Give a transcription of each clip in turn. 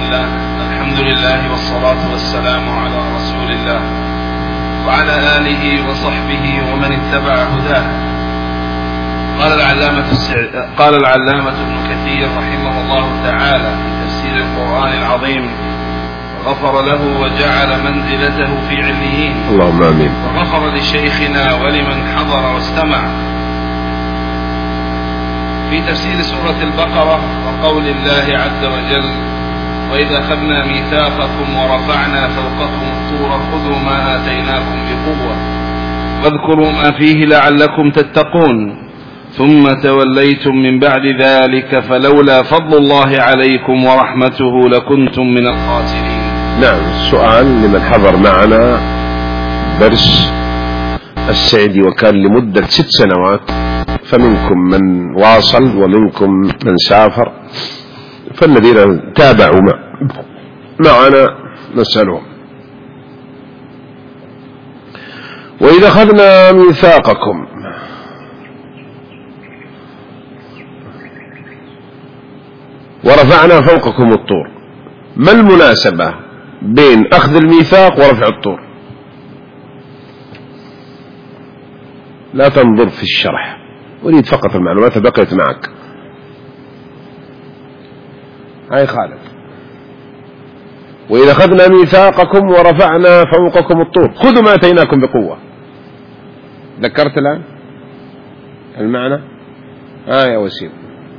الله. الحمد لله والصلاة والسلام على رسول الله وعلى آله وصحبه ومن اتبع هداه. قال العلامة ابن كثير رحمه الله تعالى في تفسير القرآن العظيم: غفر له وجعل منزلته في عليين. اللهم آمين. وغفر لشيخنا ولمن حضر واستمع. في تفسير سورة البقرة وقول الله عز وجل: وإذا أخذنا ميثاقكم ورفعنا فوقكم الطور خذوا ما آتيناكم بقوة واذكروا ما فيه لعلكم تتقون ثم توليتم من بعد ذلك فلولا فضل الله عليكم ورحمته لكنتم من الخاسرين. نعم. السؤال لمن حضر معنا درس السعدي وكان لمدة 6 سنوات، فمنكم من واصل ومنكم من سافر، فالذين تابعوا معنا نسألهم: وإذا أخذنا ميثاقكم ورفعنا فوقكم الطور، ما المناسبة بين أخذ الميثاق ورفع الطور؟ لا تنظر في الشرح، أريد فقط المعلومات بقيت معك. هاي خالد: وإذا أخذنا ميثاقكم ورفعنا فوقكم الطور خذوا ما أتيناكم بقوة. ذكرت الآن المعنى؟ يا وسيم: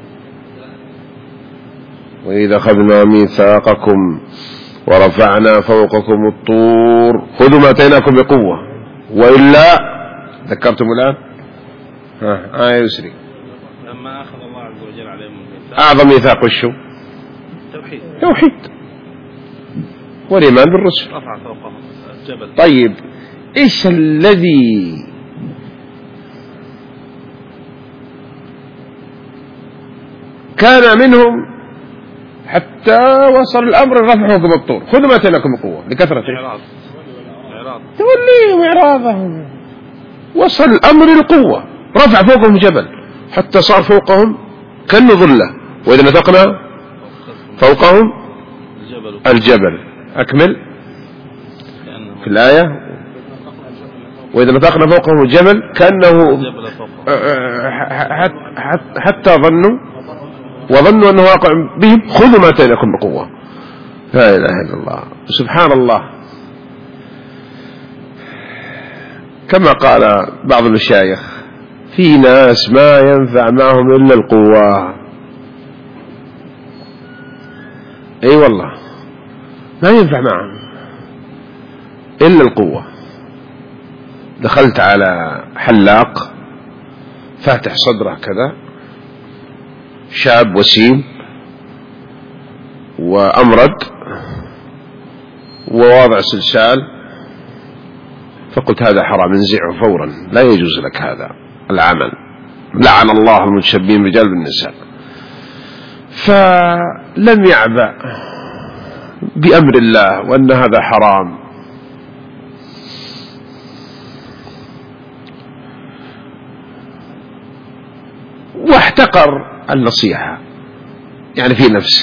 وإذا أخذنا ميثاقكم ورفعنا فوقكم الطور خذوا ما أتيناكم بقوة، وإلا ذكرتم الآن؟ يا يسري: لما أخذ الله عز وجل عليهم الميثاق. أعظم ميثاق وشو؟ توحيد والإيمان بالرسل. رفع فوقهم الجبل. طيب، إيش الذي كان منهم حتى وصل الأمر الرفع فوقهم الطور خذوا ما أتيناكم بقوة لكثرة توليهم إعراضهم، وصل الأمر القوة، رفع فوقهم جبل حتى صار فوقهم كأنه ظلة. وإذا نطقنا فوقهم الجبل. أكمل في الآية: وإذا نطقنا فوقهم الجبل كأنه حتى وظنوا أنه واقع بهم خذوا ما أتيناكم بقوة. لا إله إلا الله. سبحان الله. كما قال بعض المشايخ: في ناس ما ينفع معهم إلا القوة. أي والله ما ينفع معهم إلا القوة. دخلت على حلاق فاتح صدره كذا، شاب وسيم وأمرد وواضع سلسال، فقلت: هذا حرام، انزعه فورا، لا يجوز لك هذا العمل، لعن الله المتشبهين بالرجال بالنساء. فلم يعبأ بأمر الله وأن هذا حرام، واحتقر النصيحة يعني في نفسه.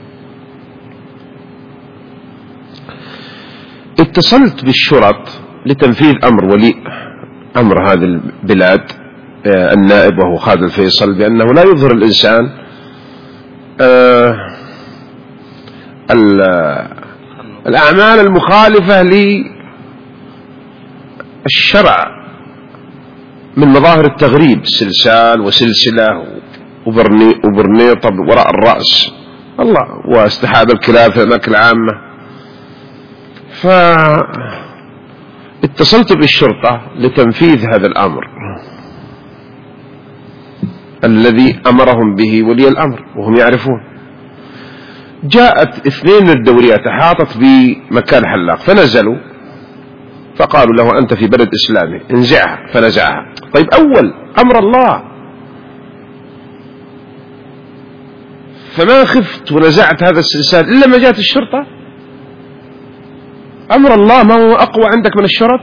اتصلت بالشرط لتنفيذ أمر ولي أمر هذه البلاد النائب وهو خالد الفيصل بأنه لا يظهر الإنسان الأعمال المخالفة للشرع من مظاهر التغريب، سلسال وسلسلة وبرنيطة وراء الرأس الله، واستحاب الكلاب في الأماكن العامة. فاتصلت بالشرطة لتنفيذ هذا الأمر الذي أمرهم به ولي الأمر وهم يعرفون. جاءت 2 من الدوريات أحاطت بمكان حلاق، فنزلوا فقالوا له: أنت في بلد إسلامي، انزعها، فنزعها. طيب، أول أمر الله، فما خفت ونزعت هذا السلسال إلا ما جاءت الشرطة. أمر الله ما هو أقوى عندك من الشرط؟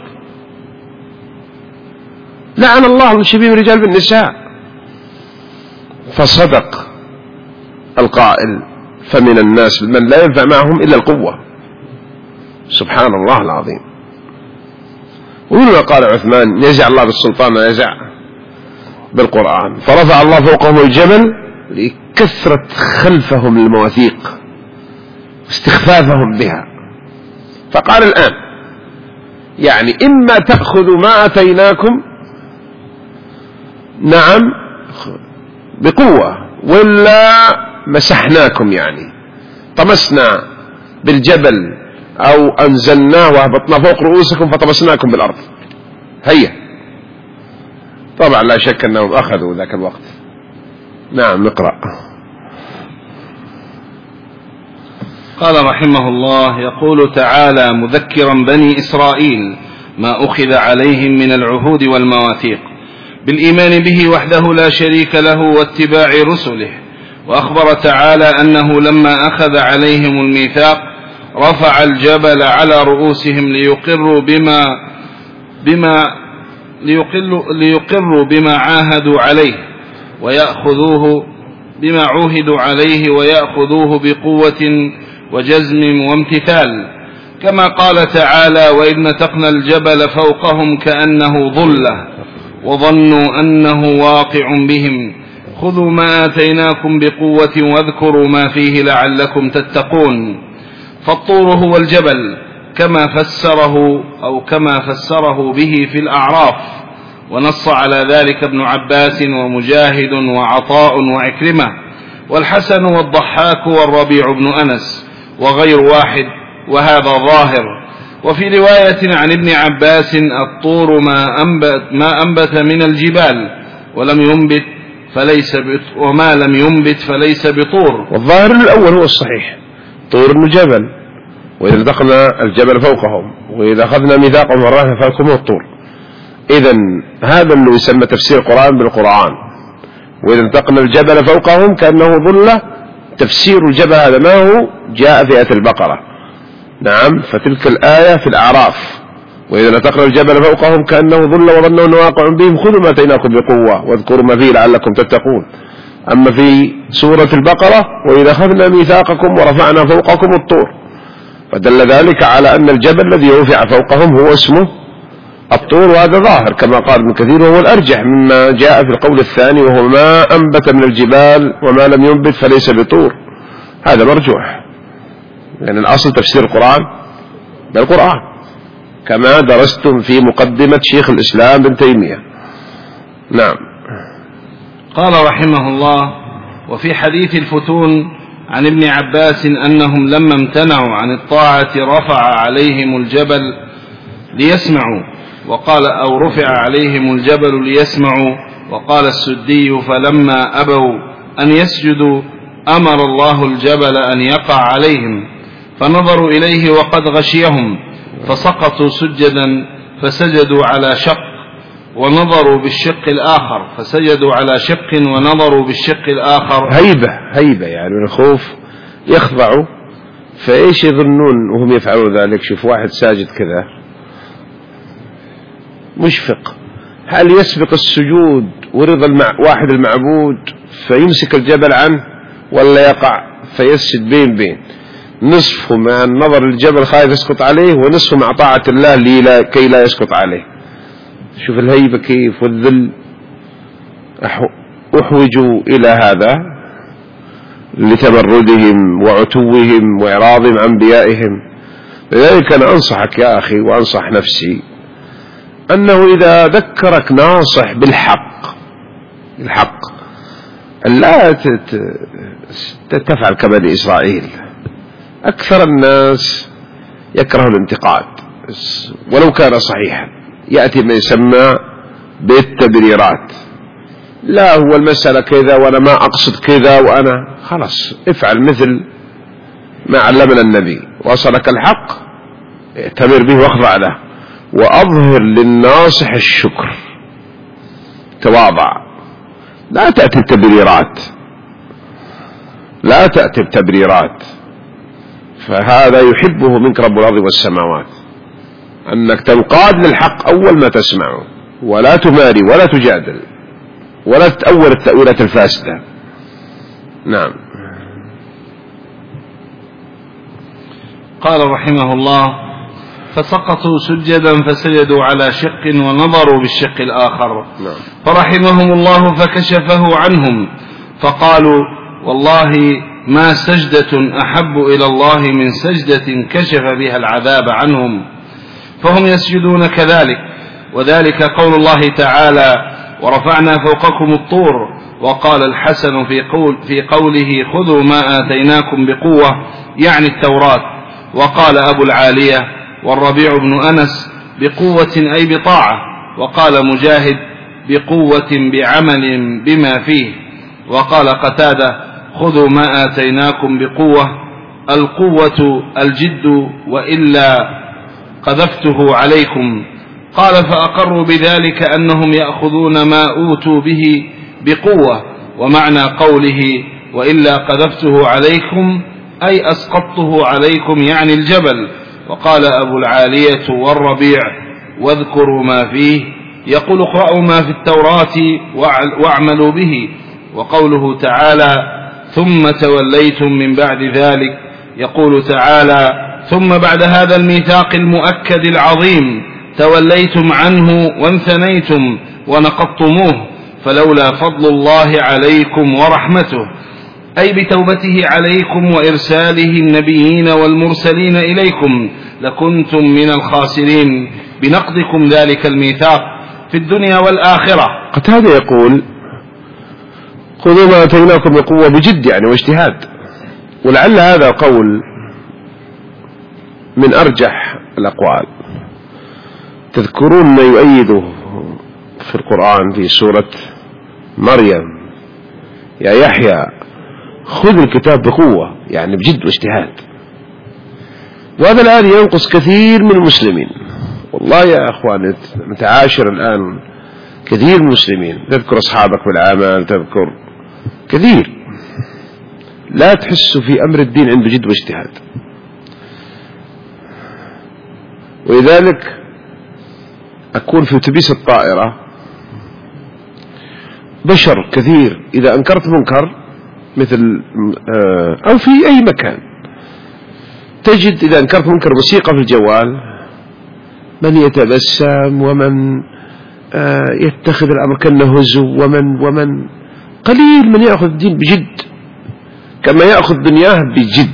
لعن الله المتشبهين بالرجال بالنساء. فصدق القائل: فمن الناس من لا ينفع معهم إلا القوة. سبحان الله العظيم. ومنما قال عثمان يزع الله بالسلطان ويزع بالقرآن، فرفع الله فوقهم الجبل لكثرة خلفهم المواثيق واستخفافهم بها، فقال الآن يعني إما تأخذوا ما أتيناكم نعم بقوة ولا مسحناكم، يعني طمسنا بالجبل أو أنزلناه وهبطنا فوق رؤوسكم فطمسناكم بالأرض. هيا. طبعا لا شك أنهم أخذوا ذاك الوقت. نعم نقرأ. قال رحمه الله: يقول تعالى مذكرا بني إسرائيل ما أخذ عليهم من العهود والمواثيق بالإيمان به وحده لا شريك له واتباع رسله، وأخبر تعالى أنه لما أخذ عليهم الميثاق رفع الجبل على رؤوسهم ليقروا بما عاهدوا عليه ويأخذوه بما عوهدوا عليه ويأخذوه بقوة وجزم وامتثال، كما قال تعالى: وإذ نتقنا الجبل فوقهم كأنه ظلة وظنوا أنه واقع بهم خذوا ما آتيناكم بقوة واذكروا ما فيه لعلكم تتقون. فالطور هو الجبل كما فسره به في الأعراف، ونص على ذلك ابن عباس ومجاهد وعطاء وعكرمة والحسن والضحاك والربيع بن أنس وغير واحد، وهذا ظاهر. وفي رواية عن ابن عباس: الطور ما أنبت من الجبال وما لم ينبت فليس بطور. والظاهر الأول هو الصحيح، طور من جبل، وإذا نتقنا الجبل فوقهم وإذا أخذنا ميثاقهم ورفعنا فوقهم الطور. إذن هذا اللي يسمى تفسير القرآن بالقرآن. وإذا نتقنا الجبل فوقهم كأنه ظلة، تفسير الجبل هذا ما هو جاء في آية البقرة. نعم، فتلك الآية في الأعراف: وإذا نتقنا الجبل فوقهم كأنه ظلة وظنوا أنه واقع بهم خذوا ما آتيناكم بقوة واذكروا ما فيه لعلكم تتقون. أما في سورة البقرة: وإذا أخذنا ميثاقكم ورفعنا فوقكم الطور، فدل ذلك على أن الجبل الذي رفع فوقهم هو اسمه الطور، وهذا ظاهر كما قال ابن كثير، وهو الأرجح مما جاء في القول الثاني وهو ما أنبت من الجبال وما لم ينبت فليس بطور. هذا مرجوح، لأن الأصل تفسير القرآن بالقرآن كما درستم في مقدمة شيخ الإسلام ابن تيمية. نعم. قال رحمه الله: وفي حديث الفتون عن ابن عباس أنهم لما امتنعوا عن الطاعة رفع عليهم الجبل ليسمعوا، وقال أو رفع عليهم الجبل ليسمعوا. وقال السدي: فلما أبوا أن يسجدوا أمر الله الجبل أن يقع عليهم، فنظروا إليه وقد غشيهم فسقطوا سجدا فسجدوا على شق ونظروا بالشق الآخر، فسجدوا على شق ونظروا بالشق الآخر. هيبة يعني من الخوف يخضعوا. فإيش يظنون وهم يفعلون ذلك؟ شوف واحد ساجد كذا مشفق، هل يسبق السجود ورضا واحد المعبود فيمسك الجبل عنه، ولا يقع فيسجد بين نصفه مع النظر للجبل خايف يسقط عليه، ونصفه مع طاعة الله كي لا يسقط عليه؟ شوف الهيبة كيف والذل. أحوجوا إلى هذا لتمردهم وعتوهم وإعراضهم عن أنبيائهم. لذلك أنا أنصحك يا أخي وأنصح نفسي أنه إذا ذكرك ناصح بالحق لا تفعل كبني إسرائيل. أكثر الناس يكره الانتقاد ولو كان صحيحا، يأتي ما يسمى بالتبريرات. لا، هو المسألة كذا وأنا ما أقصد كذا، وأنا خلاص افعل مثل ما علمنا النبي: وصلك الحق ائتمر به واخضع له، وأظهر للناصح الشكر، تواضع، لا تأتي بتبريرات. فهذا يحبه منك رب الأرض والسماوات، أنك تنقاد للحق أول ما تسمعه، ولا تماري ولا تجادل ولا تتأول التأويلات الفاسدة. نعم. قال رحمه الله: فسقطوا سجدا فسجدوا على شق ونظروا بالشق الآخر، فرحمهم الله فكشفه عنهم، فقالوا: والله ما سجدة أحب إلى الله من سجدة كشف بها العذاب عنهم، فهم يسجدون كذلك. وذلك قول الله تعالى: ورفعنا فوقكم الطور. وقال الحسن في قوله: خذوا ما آتيناكم بقوة، يعني التوراة. وقال أبو العالية والربيع بن أنس: بقوة أي بطاعة. وقال مجاهد: بقوة بعمل بما فيه. وقال قتادة: خذوا ما آتيناكم بقوة، القوة الجد، وإلا قذفته عليكم. قال: فأقروا بذلك أنهم يأخذون ما أوتوا به بقوة، ومعنى قوله وإلا قذفته عليكم أي أسقطته عليكم، يعني الجبل. وقال أبو العالية والربيع: واذكروا ما فيه، يقول اقرأوا ما في التوراة واعملوا به. وقوله تعالى: ثم توليتم من بعد ذلك، يقول تعالى: ثم بعد هذا الميثاق المؤكد العظيم توليتم عنه وانثنيتم ونقضتموه، فلولا فضل الله عليكم ورحمته، أي بتوبته عليكم وإرساله النبيين والمرسلين إليكم، لكنتم من الخاسرين بنقضكم ذلك الميثاق في الدنيا والآخرة. قتادة يقول: خذوا ما آتيناكم بقوة، بجد يعني واجتهاد. ولعل هذا قول من أرجح الأقوال. تذكرون ما يؤيده في القرآن في سورة مريم: يا يحيى خذ الكتاب بقوة، يعني بجد واجتهاد. وهذا الآن ينقص كثير من المسلمين، والله يا أخوان متعاشر الآن كثير من المسلمين. تذكر أصحابك بالعمل، تذكر كثير لا تحسوا في أمر الدين عنده جد واجتهاد. ولذلك أكون في أتوبيس الطائرة بشر كثير، إذا أنكرت منكر مثل أو في أي مكان تجد إذا أنكرت منكر موسيقى في الجوال، من يتبسم ومن يتخذ الأمر كأنه هزو، ومن قليل من يأخذ الدين بجد كما يأخذ دنياه بجد.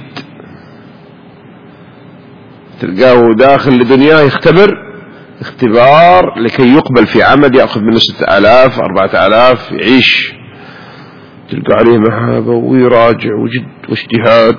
تلقاه داخل لدنياه يختبر اختبار لكي يقبل في عمل يأخذ منه 6000 4000 يعيش، تلقى عليه مهابة ويراجع وجد واجتهاد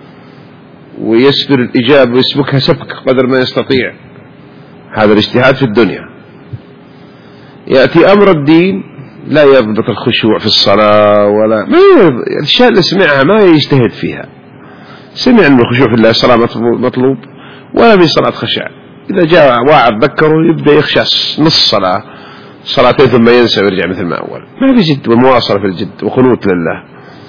ويسبر الإجابة ويسبكها سبك قدر ما يستطيع. هذا الاجتهاد في الدنيا. يأتي أمر الدين لا يضبط الخشوع في الصلاة، ولا الأشياء اللي سمعها ما يجتهد فيها. سمع أن الخشوع في الله الصلاة مطلوب، ولا في صلاة خشع. إذا جاء واحد ذكره يبدأ يخشع نص صلاة صلاتين ثم ينسى ويرجع مثل ما أول. ما في جد ومواصلة في الجد وقنوت لله.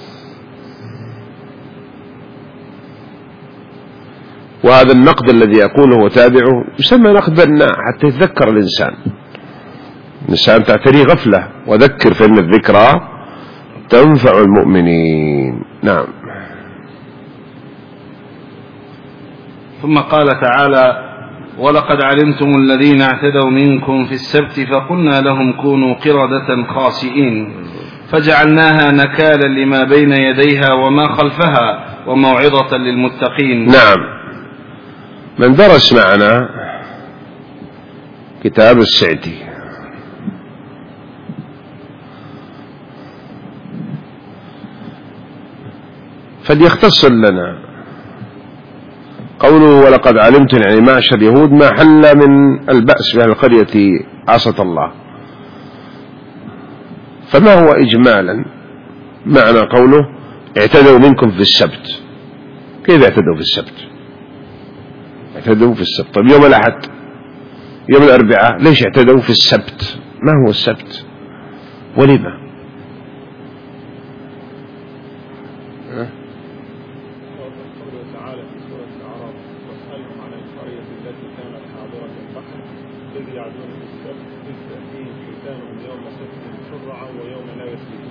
وهذا النقد الذي يقوله وتابعه يسمى نقد بناء، حتى يتذكر الإنسان تعتري غفلة، وذكر فإن الذكرى تنفع المؤمنين. نعم. ثم قال تعالى: ولقد علمتم الذين اعتدوا منكم في السبت فقلنا لهم كونوا قردة خاسئين فجعلناها نكالا لما بين يديها وما خلفها وموعظة للمتقين. نعم. من درس معنا كتاب السعدي فليختصر لنا قوله ولقد علمت، يعني معشر اليهود ما حل من البأس بأهل القرية عصت الله. فما هو إجمالا معنى قوله اعتدوا منكم في السبت؟ كيف اعتدوا في السبت؟ اعتدوا في السبت. طيب يوم الأحد يوم الأربعاء ليش اعتدوا في السبت؟ ما هو السبت ولما؟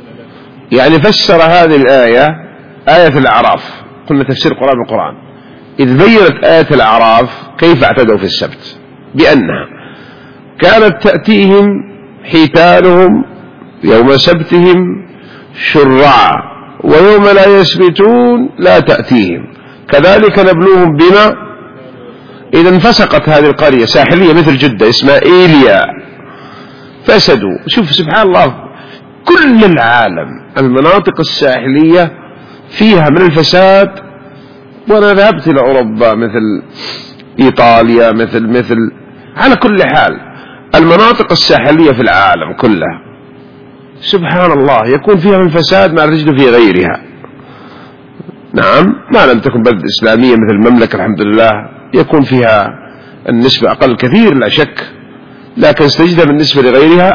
يعني فسر هذه الآية آية الأعراف. قلنا تفسير القرآن بالقرآن. إذ بينت آية الأعراف كيف اعتدوا في السبت، بأنها كانت تأتيهم حيتانهم يوم سبتهم شرعا، ويوم لا يسبتون لا تأتيهم، كذلك نبلوهم بما. إذا انفسقت هذه القرية ساحلية مثل جدة اسمها إيليا، فسدوا. شوف سبحان الله، كل العالم المناطق الساحلية فيها من الفساد. وأنا ذهبت إلى أوروبا مثل إيطاليا، مثل على كل حال المناطق الساحلية في العالم كلها سبحان الله يكون فيها من فساد ما تجد في غيرها. نعم، ما لم تكن بلد إسلامية مثل المملكة الحمد لله يكون فيها النسبة أقل كثير لا شك، لكن ستجدها بالنسبة لغيرها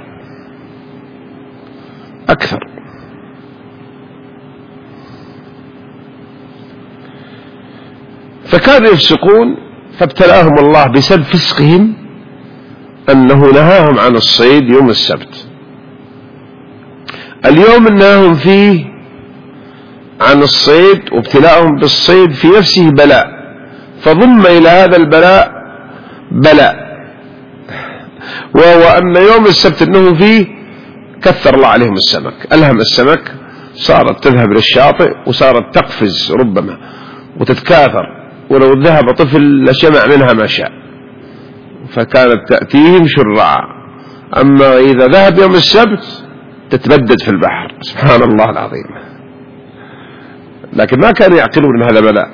أكثر. فكانوا يفسقون، فابتلاهم الله بسبب فسقهم أنه نهاهم عن الصيد يوم السبت. اليوم نهاهم فيه عن الصيد وابتلاءهم بالصيد في نفسه بلاء، فضم إلى هذا البلاء بلاء، وهو أن يوم السبت أنه فيه كثر الله عليهم السمك، ألهم السمك، صارت تذهب للشاطئ وصارت تقفز ربما وتتكاثر، ولو ذهب طفل لشمع منها ما شاء، فكانت تأتيهم شرعا. أما إذا ذهب يوم السبت تتبدد في البحر، سبحان الله العظيم. لكن ما كانوا يعقلون أن هذا بلاء.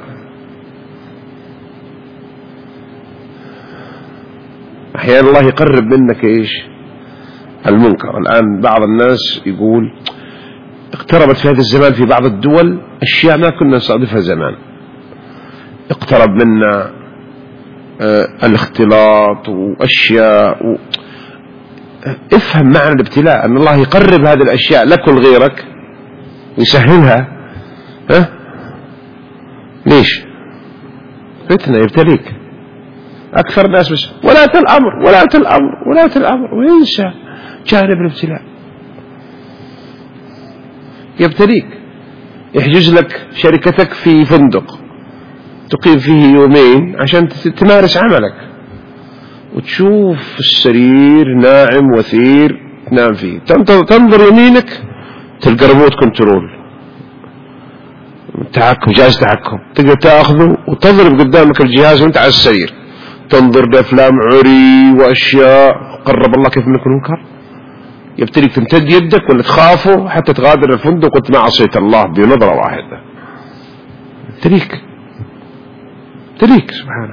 أحيانا الله يقرب منك إيش المنكر. الآن بعض الناس يقول اقتربت في هذا الزمان في بعض الدول أشياء ما كنا نصادفها زمان، اقترب منا الاختلاط وأشياء افهم معنى الابتلاء، أن الله يقرب هذه الأشياء لك ولغيرك ويسهلها. ليش؟ فتنة يبتليك. أكثر الناس بس ولاة الأمر وينسى جانب الابتلاء. يبتليك، يحجز لك شركتك في فندق تقيم فيه يومين عشان تمارس عملك، وتشوف السرير ناعم وثير تنام فيه، تنظر يمينك تلقى ريموت كنترول تحكم، جهاز تحكم، تقدر تأخذه وتضرب قدامك الجهاز وانت على السرير، تنظر لأفلام عري وأشياء. قرب الله كيف منك المنكر. يبتليك تمتد يدك ولا تخافه حتى تغادر الفندق وانت ما عصيت الله بنظرة واحدة. تليك سبحانه.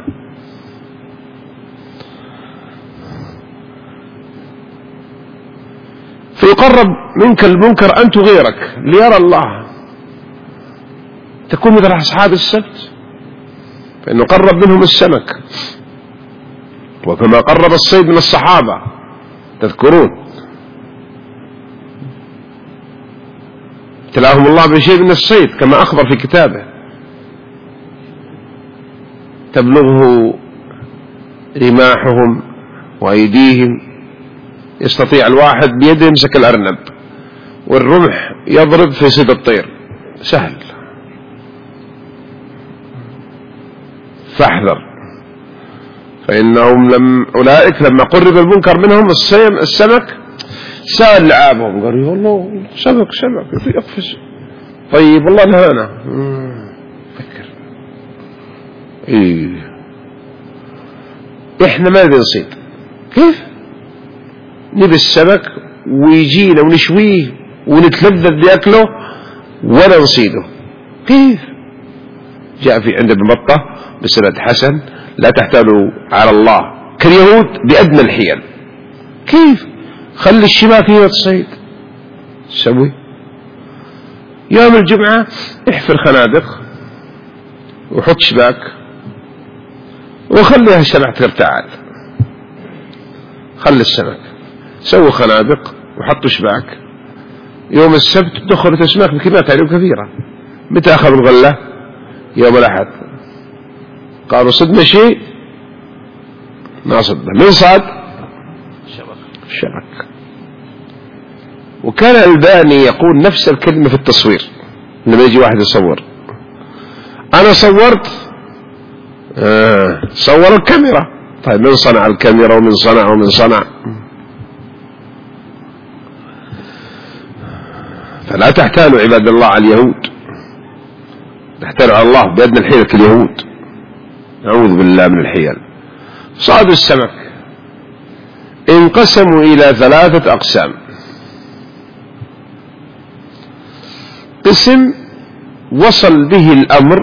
فيقرب منك المنكر أنت غيرك ليرى الله، تكون مثل أصحاب السبت، فإنه قرب منهم السمك، وكما قرب الصيد من الصحابة تذكرون، ابتلاهم الله بشيء من الصيد كما أخبر في كتابه، تبلغه رماحهم وأيديهم، يستطيع الواحد بيده يمسك الأرنب، والرمح يضرب في صيد الطير، سهل. فاحذر، فإنهم أولئك لما قرب المنكر منهم السمك سال لعابهم، قالوا والله سمك يقفز، طيب والله نهانا. فكر إحنا ما نبي نصيد، كيف نبي السمك ويجينا ونشويه ونتلذذ بأكله ولا نصيده؟ كيف؟ جاء في عند ابن بطة بسند حسن: لا تحتالوا على الله كاليهود بأدنى الحيل. كيف؟ خلي الشباك هي تصيد، سوي يوم الجمعة احفر خنادق وحط شباك وخليها السمك ترتعد، خلي السمك، سوي خنادق وحطوا شباك، يوم السبت تدخل الأسماك بكميات كثيرة. متى أخذوا الغلة؟ يوم الأحد. قالوا صدنا شيء؟ ما صدنا. من صاد؟ شبك. وكان الباني يقول نفس الكلمة في التصوير، لما يجي واحد يصور: أنا صورت صوروا الكاميرا. طيب من صنع الكاميرا ومن صنع فلا تحتالوا عباد الله على اليهود، تحتالوا على الله بأدنى الحيلة اليهود، نعوذ بالله من الحيل. صادوا السمك انقسموا إلى 3 أقسام. قسم وصل به الأمر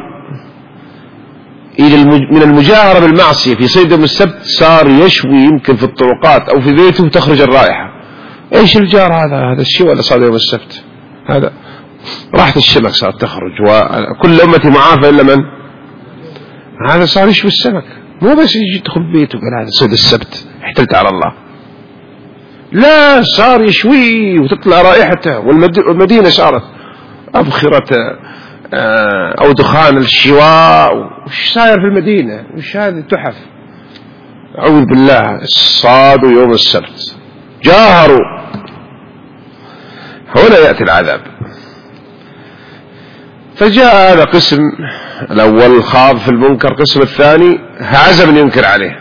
إلى من المجاهرة بالمعصية في صيد يوم السبت، صار يشوي يمكن في الطرقات أو في بيته وتخرج الرائحة. إيش الجار هذا الشيء ولا صاد يوم السبت؟ هذا راحت الشمك صارت تخرج، وكل أمتي معافى إلا من هذا صار يشوي السمك. مو بس يجي يدخل بيته قال هذا صيد السبت احتلت على الله، لا صار يشوي وتطلع رائحته، والمدينة صارت أبخرة أو دخان الشواء. وش صاير في المدينة؟ وش هذه تحف؟ أعوذ بالله. صادوا يوم السبت جاهروا، هنا يأتي العذاب. فجاء هذا قسم الأول خاض في المنكر، قسم الثاني عزم أن ينكر عليه.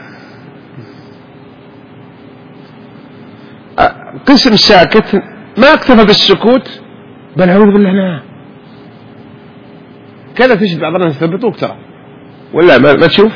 قسم ساكت ما اكتفى بالسكوت، بل أعوذ بالله لا كذا. تجد بعض الناس يثبتوك ترى، ولا ما تشوف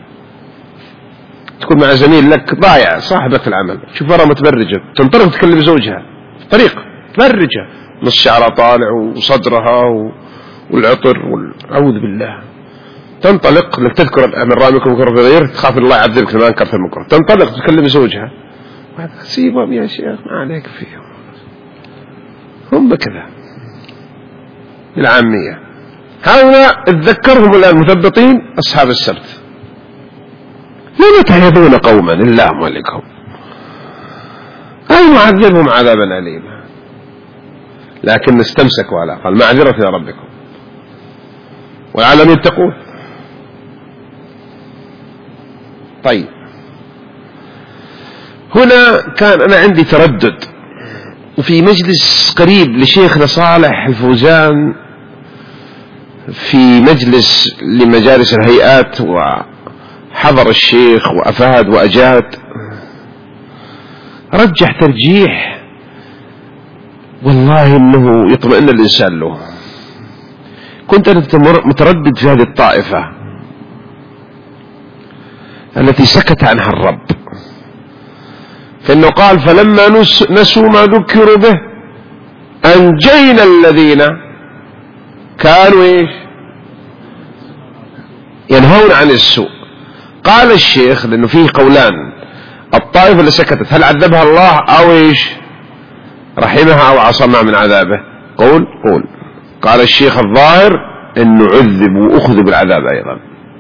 تكون مع زميل لك ضايع صاحبك في العمل، تشوف مرة متبرجة تنطلق تكلم زوجها في طريق متبرجة، نص شعرها طالع وصدرها والعطر أعوذ بالله. تنطلق لك تذكر من رأيكم مكر في غير، تخاف الله يعذبك لما أنكرت المكر. تنطلق تكلم زوجها، سيبهم يا شيخ ما عليك فيهم، هم كذا بالعامية. هؤلاء اتذكرهم الآن مثبطين أصحاب السبت. لم تعظون قوما الله مالكهم، أي معذبهم عذابا أليما، لكن استمسكوا على قال معذرة إلى ربكم ولعلهم يتقون. طيب هنا كان أنا عندي تردد، وفي مجلس قريب لشيخنا صالح الفوزان في مجلس لمجالس الهيئات، وحضر الشيخ وأفاد وأجاد، رجح ترجيح والله إنه يطمئن الإنسان له. كنت أنا متردد في هذه الطائفة التي سكت عنها الرب، فإنه قال فلما نسوا ما ذكروا به أنجينا الذين كانوا إيش ينهون عن السوء. قال الشيخ لأنه فيه قولان، الطائفة اللي سكتت هل عذبها الله أو إيش رحمها أو عصمها من عذابه؟ قول قال الشيخ الظاهر إنه عذب وأخذ بالعذاب أيضا.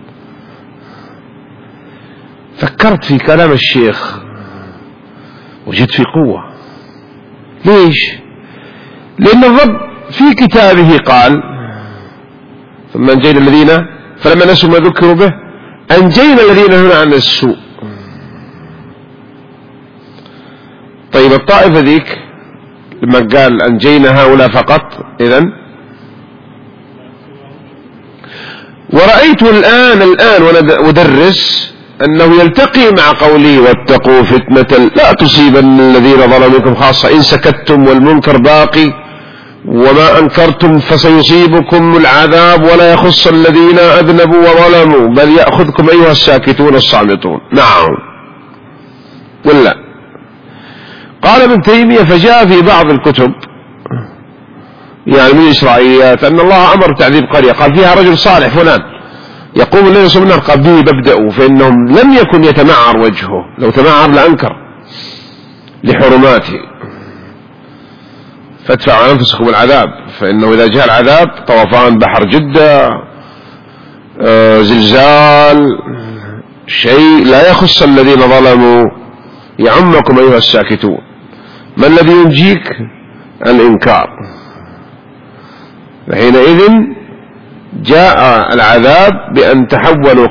فكرت في كلام الشيخ وجدت في قوة. ليش؟ لأن الرب في كتابه قال ثم أنجينا الذين فلما نسوا ما ذكروا به أنجينا الذين هنا عن السوء. طيب الطائفة ذيك لما قال أنجينا هؤلاء فقط، إذن ورأيت الآن وأنا أدرس أنه يلتقي مع قولي واتقوا فتنة لا تصيبن الذين ظلموا منكم خاصة، إن سكتتم والمنكر باقي وما أنكرتم فسيصيبكم العذاب ولا يخص الذين أذنبوا وظلموا بل يأخذكم أيها الساكتون الصامتون. نعم ولا قال ابن تيمية فجاء في بعض الكتب يعني من الإسرائيليات أن الله أمر تعذيب قرية قال فيها رجل صالح فلان يقوم الليل يصوم النهار قال به ببدأوا، فإنهم لم يكن يتمعر وجهه، لو تمعر لأنكر لحرماته. فادفعوا عن أنفسكم العذاب فإنه إذا جاء العذاب طوفان بحر جدة زلزال شيء لا يخص الذين ظلموا يعمكم أيها الساكتون. ما الذي ينجيك؟ الإنكار. فحينئذ جاء العذاب بأن تحولوا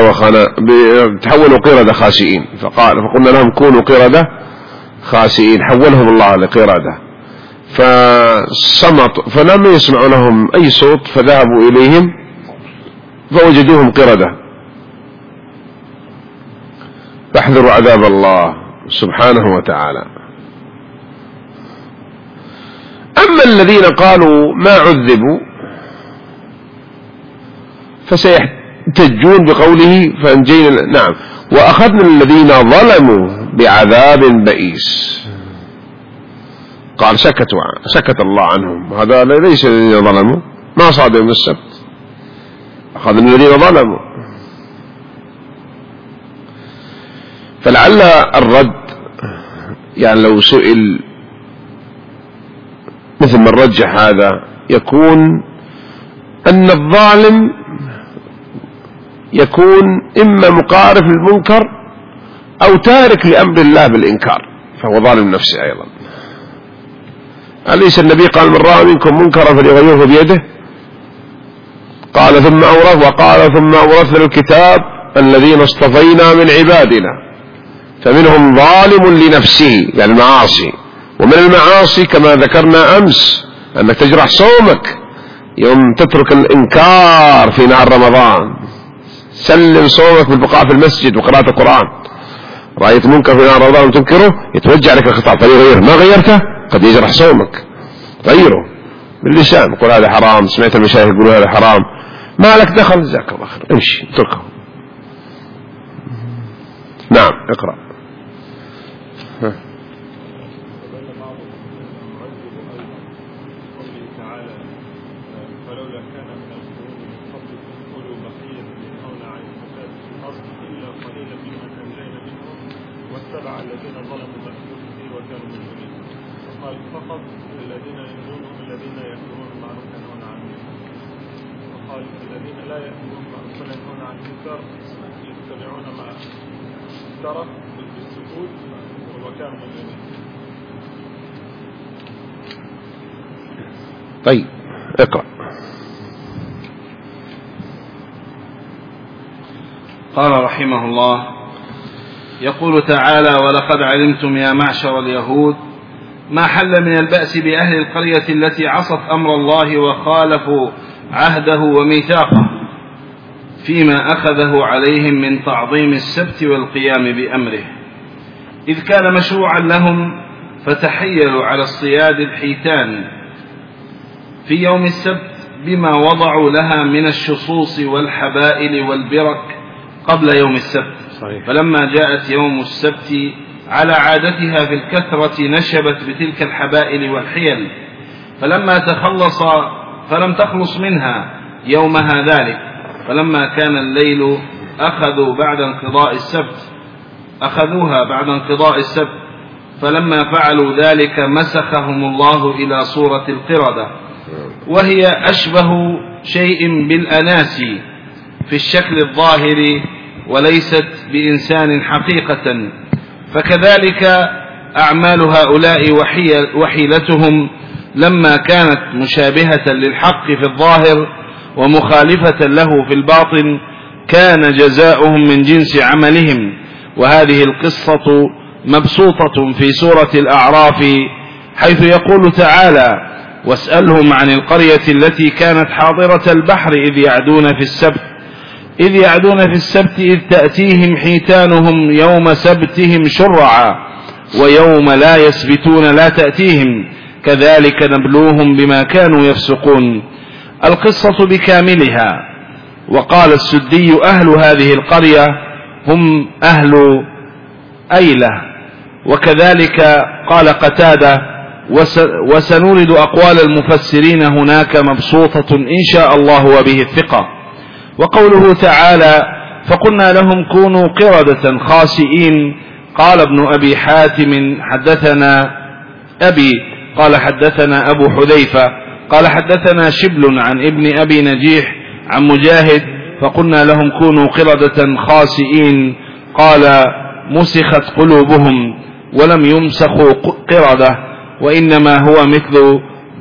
قردة خاسئين، فقلنا لهم كونوا قردة خاسئين، حولهم الله لقردة فصمتوا فلم يسمعوا لهم أي صوت، فذهبوا إليهم فوجدوهم قردة احذروا عذاب الله سبحانه وتعالى. أما الذين قالوا ما عذبوا فسيحتجون بقوله فأنجينا، نعم، وأخذنا الذين ظلموا بعذاب بئيس. قال سكت الله عنهم، هذا ليس الذين ظلموا، ما صاد يوم السبت، أخذنا الذين ظلموا. فلعل الرد يعني لو سئل مثل من رجح هذا يكون أن الظالم يكون إما مقارف للمنكر أو تارك لأمر الله بالإنكار، فهو ظالم نفسه أيضا. أليس النبي قال من رأى منكم منكرا فليغيره بيده؟ قال ثم أورثنا الكتاب الذين اصطفينا من عبادنا فمنهم ظالم لنفسه يعني المعاصي، ومن المعاصي كما ذكرنا أمس أنك تجرح صومك يوم تترك الإنكار في نهار رمضان، سلم صومك بالبقاء في المسجد وقراءة القرآن. رأيت منكر في نهار رمضان وتنكره يتوجع لك الخطاب فليغيره، ما غيرته قد يجرح صومك، غيره باللسان، قل هذا حرام، سمعت المشايخ يقولوا هذا حرام، ما لك دخل، جزاك الله خير، امشي اتركه. نعم اقرأ. طيب اقرأ. قال رحمه الله: يقول تعالى: ولقد علمتم يا معشر اليهود ما حل من البأس بأهل القرية التي عصت أمر الله وخالفوا عهده وميثاقه فيما أخذه عليهم من تعظيم السبت والقيام بأمره، إذ كان مشروعا لهم فتحيلوا على اصطياد الحيتان في يوم السبت بما وضعوا لها من الشصوص والحبائل والبرك قبل يوم السبت. صحيح. فلما جاءت يوم السبت على عادتها في الكثرة نشبت بتلك الحبائل والحيل، فلم تخلص منها يومها ذلك. فلما كان الليل أخذوها بعد انقضاء السبت، فلما فعلوا ذلك مسخهم الله إلى صورة القردة، وهي أشبه شيء بالأناسي في الشكل الظاهر وليست بإنسان حقيقة. فكذلك أعمال هؤلاء وحيلتهم لما كانت مشابهة للحق في الظاهر ومخالفة له في الباطن كان جزاؤهم من جنس عملهم. وهذه القصة مبسوطة في سورة الأعراف، حيث يقول تعالى: واسألهم عن القرية التي كانت حاضرة البحر إذ يعدون في السبت إذ تأتيهم حيتانهم يوم سبتهم شرعا ويوم لا يسبتون لا تأتيهم كذلك نبلوهم بما كانوا يفسقون. القصة بكاملها. وقال السدي: أهل هذه القرية هم أهل أيلة. وكذلك قال قتادة: وسنورد أقوال المفسرين هناك مبسوطة إن شاء الله وبه الثقة. وقوله تعالى: فقلنا لهم كونوا قردة خاسئين. قال ابن أبي حاتم: حدثنا أبي قال حدثنا أبو حذيفة قال حدثنا شبل عن ابن أبي نجيح عن مجاهد: فقلنا لهم كونوا قردة خاسئين. قال: مسخت قلوبهم ولم يمسخوا قردة، وإنما هو مثل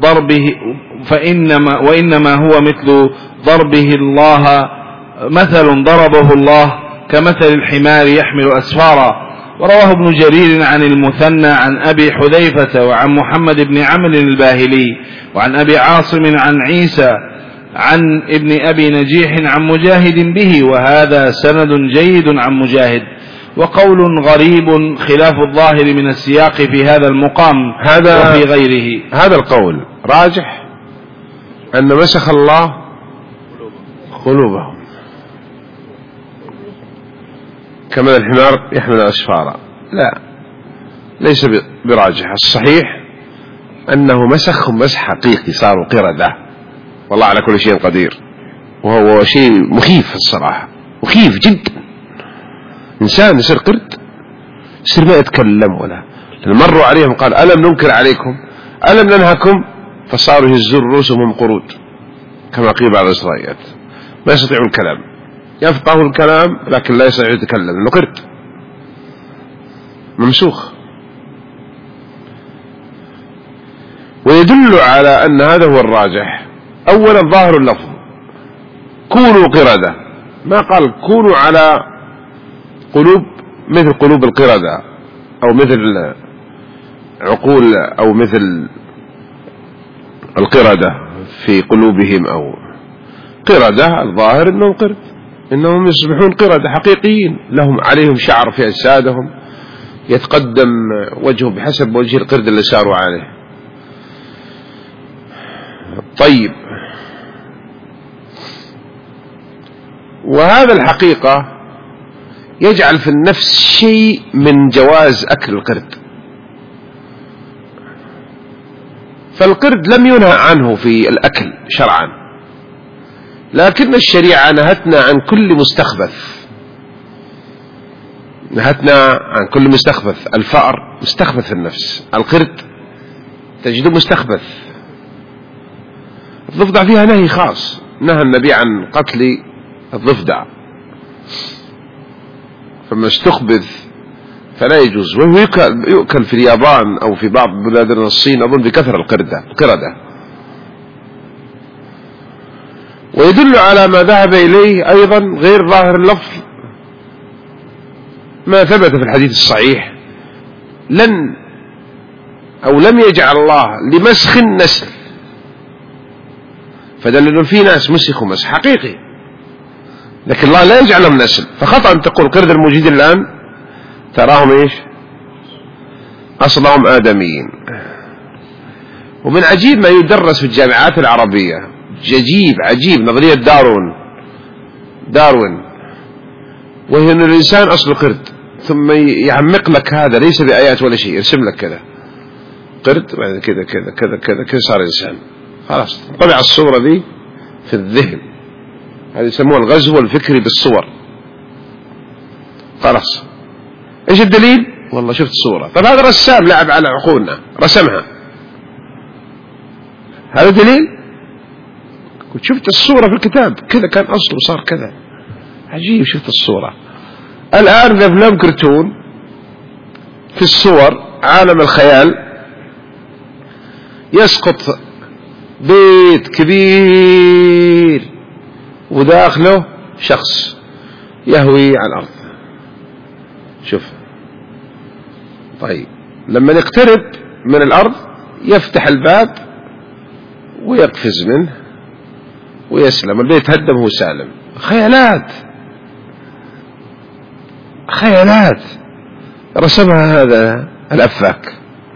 ضربه الله، مثل ضربه الله كمثل الحمار يحمل أسفارا. ورواه ابن جرير عن المثنى عن أبي حذيفة وعن محمد بن عمرو الباهلي وعن أبي عاصم عن عيسى عن ابن أبي نجيح عن مجاهد به، وهذا سند جيد عن مجاهد. وقول غريب خلاف الظاهر من السياق في هذا المقام وفي غيره. هذا القول راجح أن مسخ الله قلوبهم كما الحمار يحمل أسفارا. لا، ليس براجح. الصحيح أنه مسخهم مسح حقيقي، صاروا قردة، والله على كل شيء قدير، وهو شيء مخيف الصراحة، مخيف جدا. إنسان يصير قرد، يصير ما يتكلم ولا. مروا عليهم قال ألم ننكر عليكم، ألم ننهكم، فصاروا يهزون رؤوسهم قرود كما قيل بعض الإسرائيليات، ما يستطيعون الكلام، يفقهوا الكلام لكن لا يستطيعون يتكلم لأنه قرد ممسوخ. ويدل على أن هذا هو الراجح. أولا ظاهر اللفظ كونوا قردة، ما قال كونوا على قلوب مثل قلوب القردة أو مثل عقول أو مثل القردة في قلوبهم، أو قردة الظاهر أنهم قرد، إنهم يصبحون قردة حقيقيين، لهم عليهم شعر في أجسادهم يتقدم وجهه بحسب وجه القرد اللي ساروا عليه. طيب، وهذا الحقيقة يجعل في النفس شيء من جواز أكل القرد، فالقرد لم ينهى عنه في الأكل شرعا، لكن الشريعة نهتنا عن كل مستخبث، نهتنا عن كل مستخبث. الفأر مستخبث في النفس، القرد تجده مستخبث. الضفدع فيها نهي خاص، نهى النبي عن قتل الضفدع، فما استخبث فلا يجوز. وهو يؤكل في اليابان أو في بعض بلاد الصين أظن بكثرة القردة. ويدل على ما ذهب إليه أيضا غير ظاهر اللفظ ما ثبت في الحديث الصحيح، لم يجعل الله لمسخ النسل، فدل في ناس مسخوا مسخ حقيقي لكن الله لا يجعلهم نسل. فخطأ أن تقول قرد الموجودين الآن تراهم إيش أصلهم آدميين. ومن عجيب ما يدرس في الجامعات العربية، عجيب نظرية داروين، وهي أن الإنسان أصل قرد، ثم يعمق لك هذا ليس بآيات ولا شيء، يرسم لك كذا قرد بعد كذا كذا كذا كذا كذا صار إنسان، خلاص طبع الصورة دي في الذهن. هذا يسموه الغزو الفكري بالصور. خلاص ايش الدليل؟ والله شفت صورة. طب هذا رسام لعب على عقولنا، رسمها، هذا دليل؟ قلت شفت الصورة في الكتاب كذا كان أصله صار كذا، عجيب شفت الصورة. الآن ذا أفلام كرتون في الصور عالم الخيال، يسقط بيت كبير وداخله شخص يهوي على الأرض. شوف، طيب لما نقترب من الأرض يفتح الباب ويقفز منه ويسلم، البيت هدم هو سالم. خيالات رسمها هذا الأفاك.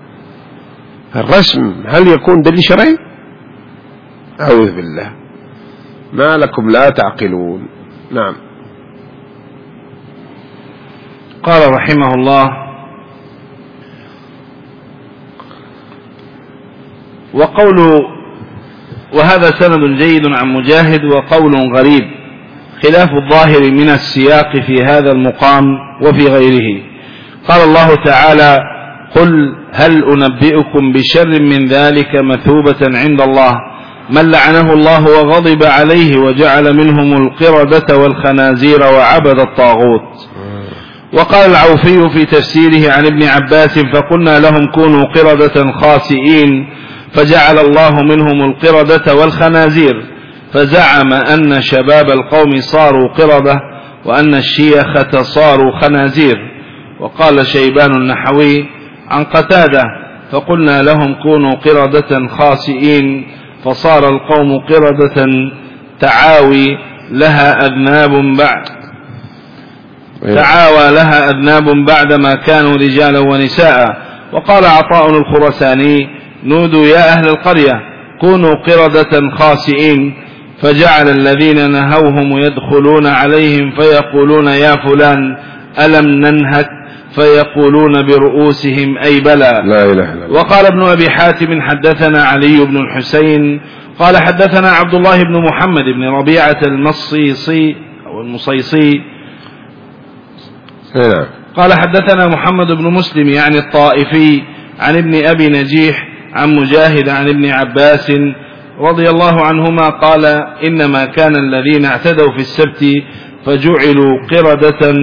الرسم هل يكون دليل شرعي؟ أعوذ بالله، ما لكم لا تعقلون. نعم. قال رحمه الله: وهذا سند جيد عن مجاهد وقول غريب خلاف الظاهر من السياق في هذا المقام وفي غيره. قال الله تعالى: قل هل أنبئكم بشر من ذلك مثوبة عند الله من لعنه الله وغضب عليه وجعل منهم القردة والخنازير وعبد الطاغوت. وقال العوفي في تفسيره عن ابن عباس: فقلنا لهم كونوا قردة خاسئين فجعل الله منهم القردة والخنازير، فزعم أن شباب القوم صاروا قردة وأن الشيخة صاروا خنازير. وقال شيبان النحوي عن قتادة: فقلنا لهم كونوا قردة خاسئين فصار القوم قردة تعاوي لها أذناب بعد. تعاوى لها أذناب بعدما كانوا رجالا ونساء. وقال عطاء الخرساني: نودوا يا أهل القرية كونوا قردة خاسئين، فجعل الذين نهوهم يدخلون عليهم فيقولون يا فلان ألم ننهك، فيقولون برؤوسهم أي بلى. لا إله إلا الله. وقال ابن أبي حاتم: حدثنا علي بن الحسين قال حدثنا عبد الله بن محمد بن ربيعة المصيصي أو المصيصي قال حدثنا محمد بن مسلم يعني الطائفي عن ابن أبي نجيح عن مجاهد عن ابن عباس رضي الله عنهما قال: إنما كان الذين اعتدوا في السبت فجعلوا قردة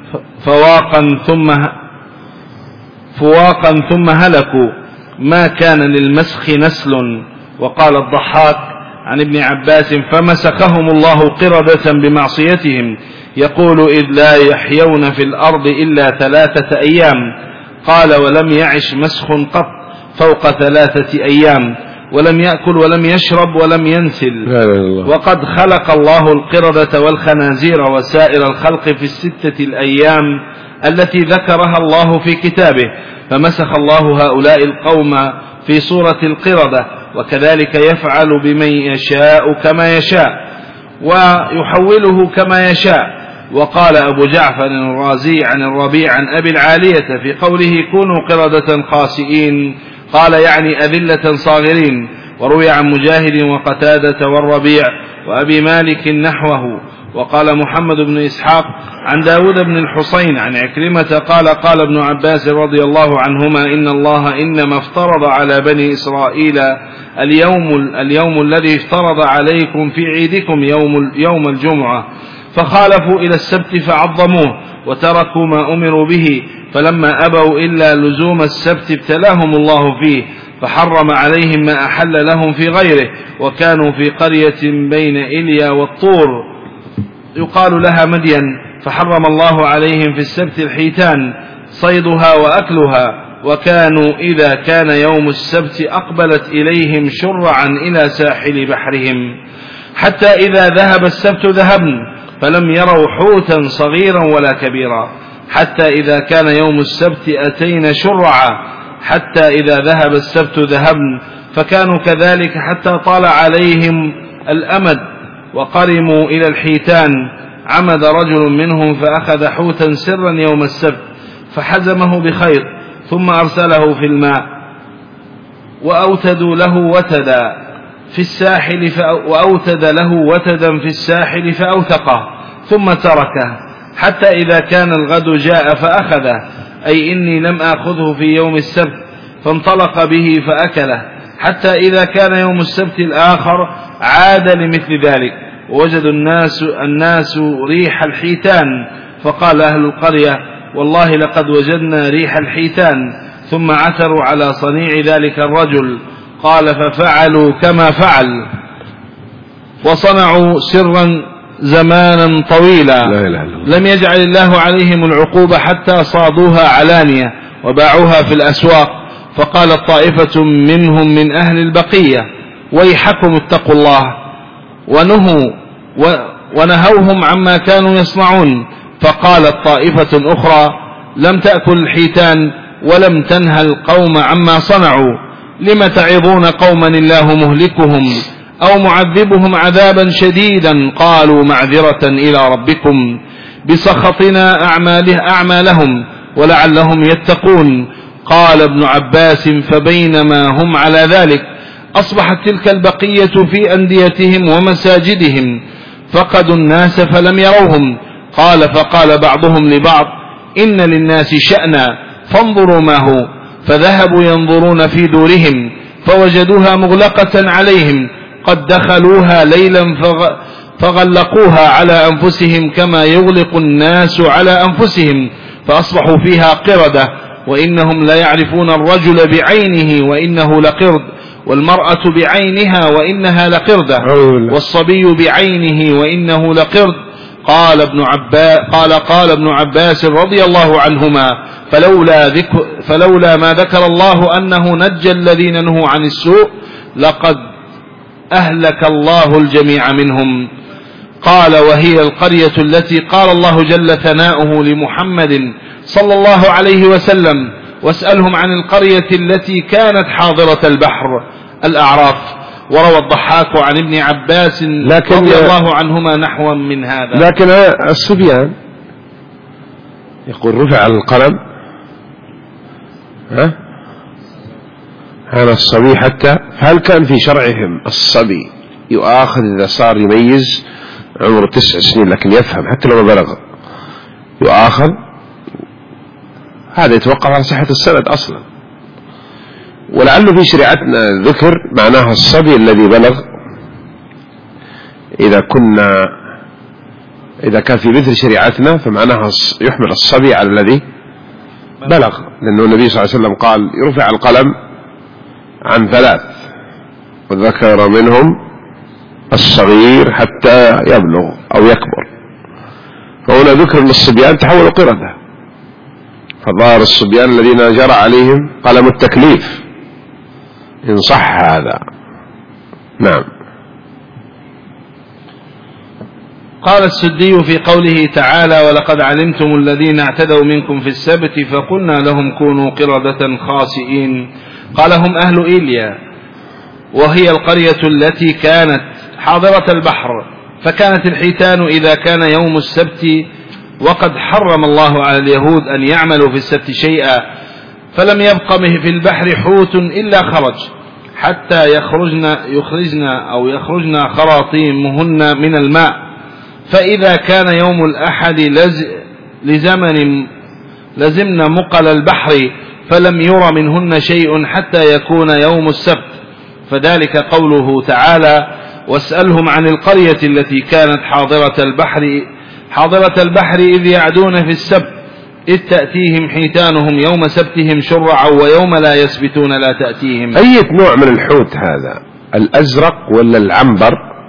فواقا ثم هلكوا، ما كان للمسخ نسل. وقال الضحاك عن ابن عباس: فمسخهم الله قردة بمعصيتهم، يقول: إذ لا يحيون في الأرض إلا 3 أيام. قال: ولم يعش مسخ قط فوق 3 أيام، ولم يأكل ولم يشرب ولم ينسل. وقد خلق الله القردة والخنازير وسائر الخلق في 6 الأيام التي ذكرها الله في كتابه، فمسخ الله هؤلاء القوم في صورة القردة، وكذلك يفعل بمن يشاء كما يشاء ويحوله كما يشاء. وقال أبو جعفر الرازي عن الربيع عن أبي العالية في قوله: كونوا قردة خاسئين، قال يعني أذلة صاغرين. وروي عن مجاهد وقتادة والربيع وأبي مالك نحوه. وقال محمد بن إسحاق عن داود بن الحصين عن عكرمة قال: قال ابن عباس رضي الله عنهما: إن الله إنما افترض على بني إسرائيل اليوم الذي افترض عليكم في عيدكم يوم الجمعة، فخالفوا إلى السبت فعظموه وتركوا ما أمروا به، فلما أبوا إلا لزوم السبت ابتلاهم الله فيه، فحرم عليهم ما أحل لهم في غيره. وكانوا في قرية بين إليا والطور يقال لها مدين، فحرم الله عليهم في السبت الحيتان صيدها وأكلها. وكانوا إذا كان يوم السبت أقبلت إليهم شرعا إلى ساحل بحرهم، حتى إذا ذهب السبت ذهبن، فلم يروا حوتا صغيرا ولا كبيرا، حتى إذا كان يوم السبت أتينا شرعا، حتى إذا ذهب السبت ذهبن، فكانوا كذلك حتى طال عليهم الأمد وقرموا إلى الحيتان. عمد رجل منهم فأخذ حوتا سرا يوم السبت فحزمه بخيط، ثم أرسله في الماء، وأوتد له وتدا في الساحل فأوثقه، ثم تركه حتى إذا كان الغد جاء فأخذه، أي إني لم آخذه في يوم السبت، فانطلق به فأكله، حتى إذا كان يوم السبت الآخر عاد لمثل ذلك، ووجد الناس ريح الحيتان، فقال أهل القرية: والله لقد وجدنا ريح الحيتان. ثم عثروا على صنيع ذلك الرجل. قال: ففعلوا كما فعل، وصنعوا سرا زمانا طويلا، لم يجعل الله عليهم العقوبة حتى صادوها علانية وباعوها في الأسواق. فقالت طائفة منهم من أهل البقية: ويحكم اتقوا الله، ونهوهم عما كانوا يصنعون. فقالت طائفة أخرى: لم تأكل الحيتان ولم تنهى القوم عما صنعوا، لم تعظون قوما الله مهلكهم أو معذبهم عذابا شديدا؟ قالوا: معذرة إلى ربكم بسخطنا أعمالهم ولعلهم يتقون. قال ابن عباس: فبينما هم على ذلك أصبحت تلك البقية في أنديتهم ومساجدهم، فقدوا الناس فلم يروهم. قال: فقال بعضهم لبعض: إن للناس شأنا فانظروا ما هو. فذهبوا ينظرون في دورهم فوجدوها مغلقة عليهم، قد دخلوها ليلا فغلقوها على أنفسهم كما يغلق الناس على أنفسهم، فأصبحوا فيها قردة. وإنهم لا يعرفون الرجل بعينه وإنه لقرد، والمرأة بعينها وإنها لقردة، والصبي بعينه وإنه لقرد. قال ابن عباس رضي الله عنهما: فلولا ما ذكر الله أنه نجى الذين نهوا عن السوء لقد أهلك الله الجميع منهم. قال: وهي القرية التي قال الله جل ثناؤه لمحمد صلى الله عليه وسلم: واسألهم عن القرية التي كانت حاضرة البحر، الأعراف. وروى الضحاك عن ابن عباس رضي الله عنهما نحوا من هذا. لكن الصبيان يقول رفع القلم هذا الصبي حتى، هل كان في شرعهم الصبي يؤاخذ إذا صار يميز عمره 9 سنين لكن يفهم حتى لو ما بلغ يؤاخذ؟ هذا يتوقف على صحة السند أصلا. ولعله في شريعتنا ذكر معناها الصبي الذي بلغ، إذا كان في مثل شريعتنا فمعناها يحمل الصبي على الذي بلغ، لأنه النبي صلى الله عليه وسلم قال: يرفع القلم عن 3 وذكر منهم الصغير حتى يبلغ أو يكبر. فهنا ذكر أن الصبيان تحولوا قردة، فظاهر الصبيان الذين جرى عليهم قلم التكليف إن صح هذا. نعم. قال السدي في قوله تعالى: ولقد علمتم الذين اعتدوا منكم في السبت فقلنا لهم كونوا قردة خاسئين. قال: هم أهل إيليا، وهي القرية التي كانت حاضرة البحر، فكانت الحيتان إذا كان يوم السبت وقد حرم الله على اليهود أن يعملوا في السبت شيئا، فلم يبق في البحر حوت إلا خرج حتى يخرجن خراطيمهن من الماء، فإذا كان يوم الأحد لزمن مقل البحر فلم ير منهن شيء حتى يكون يوم السبت. فذلك قوله تعالى: واسألهم عن القرية التي كانت حاضرة البحر إذ يعدون في السبت إذ تأتيهم حيتانهم يوم سبتهم شرعا ويوم لا يسبتون لا تأتيهم. أي نوع من الحوت هذا؟ الأزرق ولا العنبر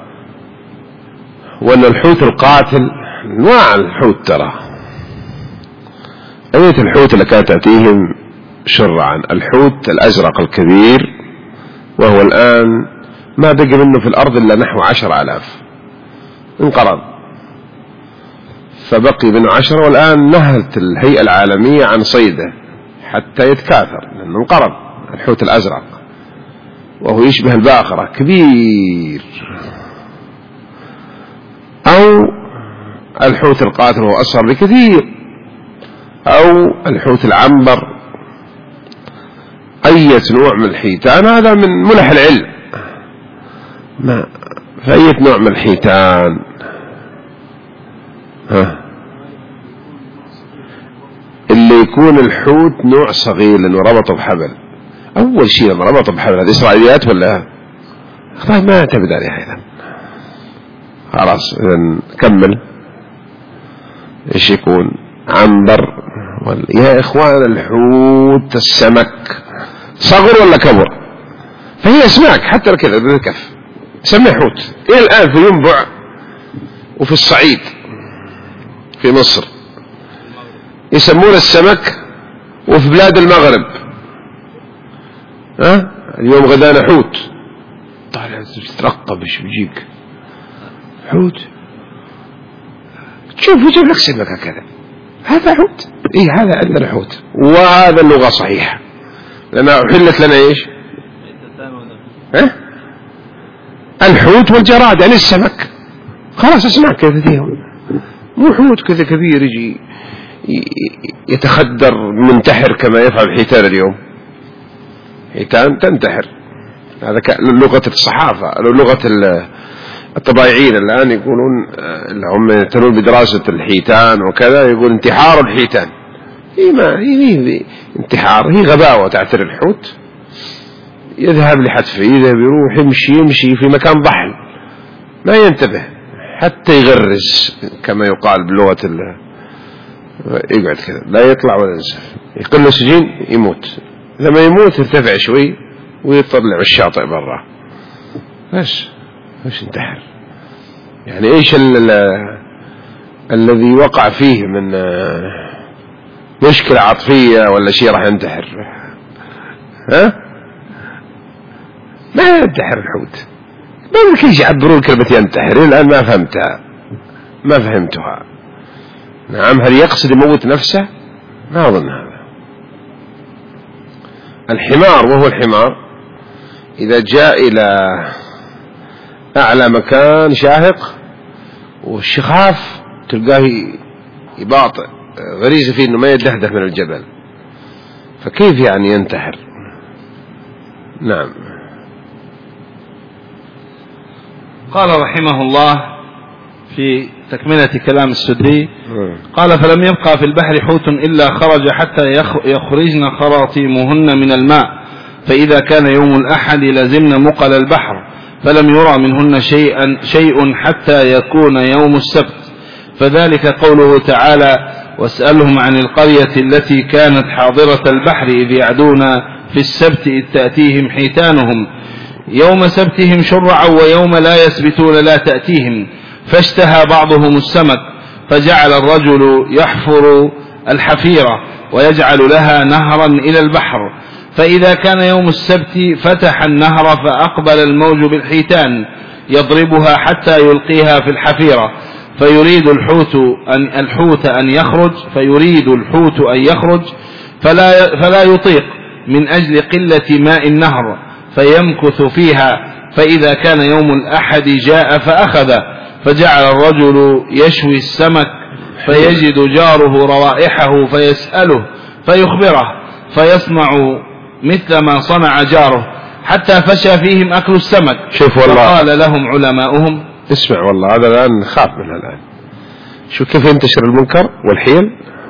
ولا الحوت القاتل؟ نوع الحوت ترى. أي الحوت اللي كانت تأتيهم شرعا؟ الحوت الأزرق الكبير، وهو الآن ما بقي منه في الأرض إلا نحو 10,000 انقرض، فبقي منه 10، والآن نهت الهيئة العالمية عن صيده حتى يتكاثر لأنه انقرض. الحوت الأزرق وهو يشبه الباخرة، كبير. أو الحوت القاتل وهو أصغر بكثير، أو الحوت العنبر. أي نوع من الحيتان هذا من ملح العلم. فأي نوع من الحيتان اللي يكون الحوت نوع صغير لأنه ربطه بحبل. أول شيء لما ربطه بحبل، هذه إسرائيليات ولا ما تبدأ عليها إذن. خلاص إذن كمل. إيش يكون؟ عنبر يا إخوان، الحوت السمك صغر ولا كبر؟ فهي أسماك حتى كذا بالكف سميه حوت. إلى الآن في ينبع وفي الصعيد في مصر يسمون السمك، وفي بلاد المغرب اليوم غدانا حوت. طالع تترقب ايش بيجيك حوت، تشوف يجيب لك سمك هكذا، هذا حوت. ايه هذا عندنا حوت، وهذا اللغة صحيحة لأنها أحلت لنا ايش؟ الحوت والجراد، يعني السمك. خلاص اسمع كيف فيهم، مو حوت كذا كبير يجي يتخدر منتحر كما يفعل الحيتان اليوم. حيتان تنتحر، هذا لغة الصحافة، لغة الطبيعيين الآن يقولون اللي هم يتنون بدراسة الحيتان وكذا، يقول انتحار الحيتان. هي انتحار، هي غباوة تعتري الحوت، يذهب لحتفه، يذهب يروح يمشي في مكان ضحل ما ينتبه حتى يغرز كما يقال بلغة يقعد كذا لا يطلع ولا ينزل، يقل سجين يموت. لما يموت يرتفع شوي ويطلع الشاطئ برا، بس انتحر. يعني ايش الذي وقع فيه من مشكلة عاطفية ولا شيء راح ينتحر؟ ما ينتحر الحوت. ما يمكن يعبرون كلمة ينتحر، الآن ما فهمتها. ما فهمتها. نعم، هل يقصد يموت نفسه؟ ما أظن هذا. الحمار وهو الحمار إذا جاء إلى أعلى مكان شاهق والشخاف تلقاه يباطئ، غريزة فيه أنه ما يدهده من الجبل، فكيف يعني ينتحر؟ نعم. قال رحمه الله في تكملة كلام السدي قال: فلم يبقى في البحر حوت إلا خرج حتى يخرجن خراطيمهن من الماء، فإذا كان يوم الأحد لزمن مقل البحر، فلم يرى منهن شيء حتى يكون يوم السبت، فذلك قوله تعالى: واسألهم عن القرية التي كانت حاضرة البحر إذ يعدون في السبت إذ تأتيهم حيتانهم يوم سبتهم شرعا ويوم لا يسبتون لا تأتيهم، فاشتهى بعضهم السمك، فجعل الرجل يحفر الحفيرة ويجعل لها نهرا إلى البحر، فإذا كان يوم السبت فتح النهر فأقبل الموج بالحيتان يضربها حتى يلقيها في الحفيرة، فيريد الحوت أن يخرج فلا يطيق من أجل قلة ماء النهر فيمكث فيها، فإذا كان يوم الأحد جاء فأخذ، فجعل الرجل يشوي السمك فيجد جاره روائحه فيسأله فيخبره، فيصنع مثل ما صنع جاره حتى فشى فيهم أكل السمك. شوف والله، فقال لهم علماؤهم: اسمع والله، هذا الآن خاف منها الآن. شوف كيف ينتشر المنكر والحيل.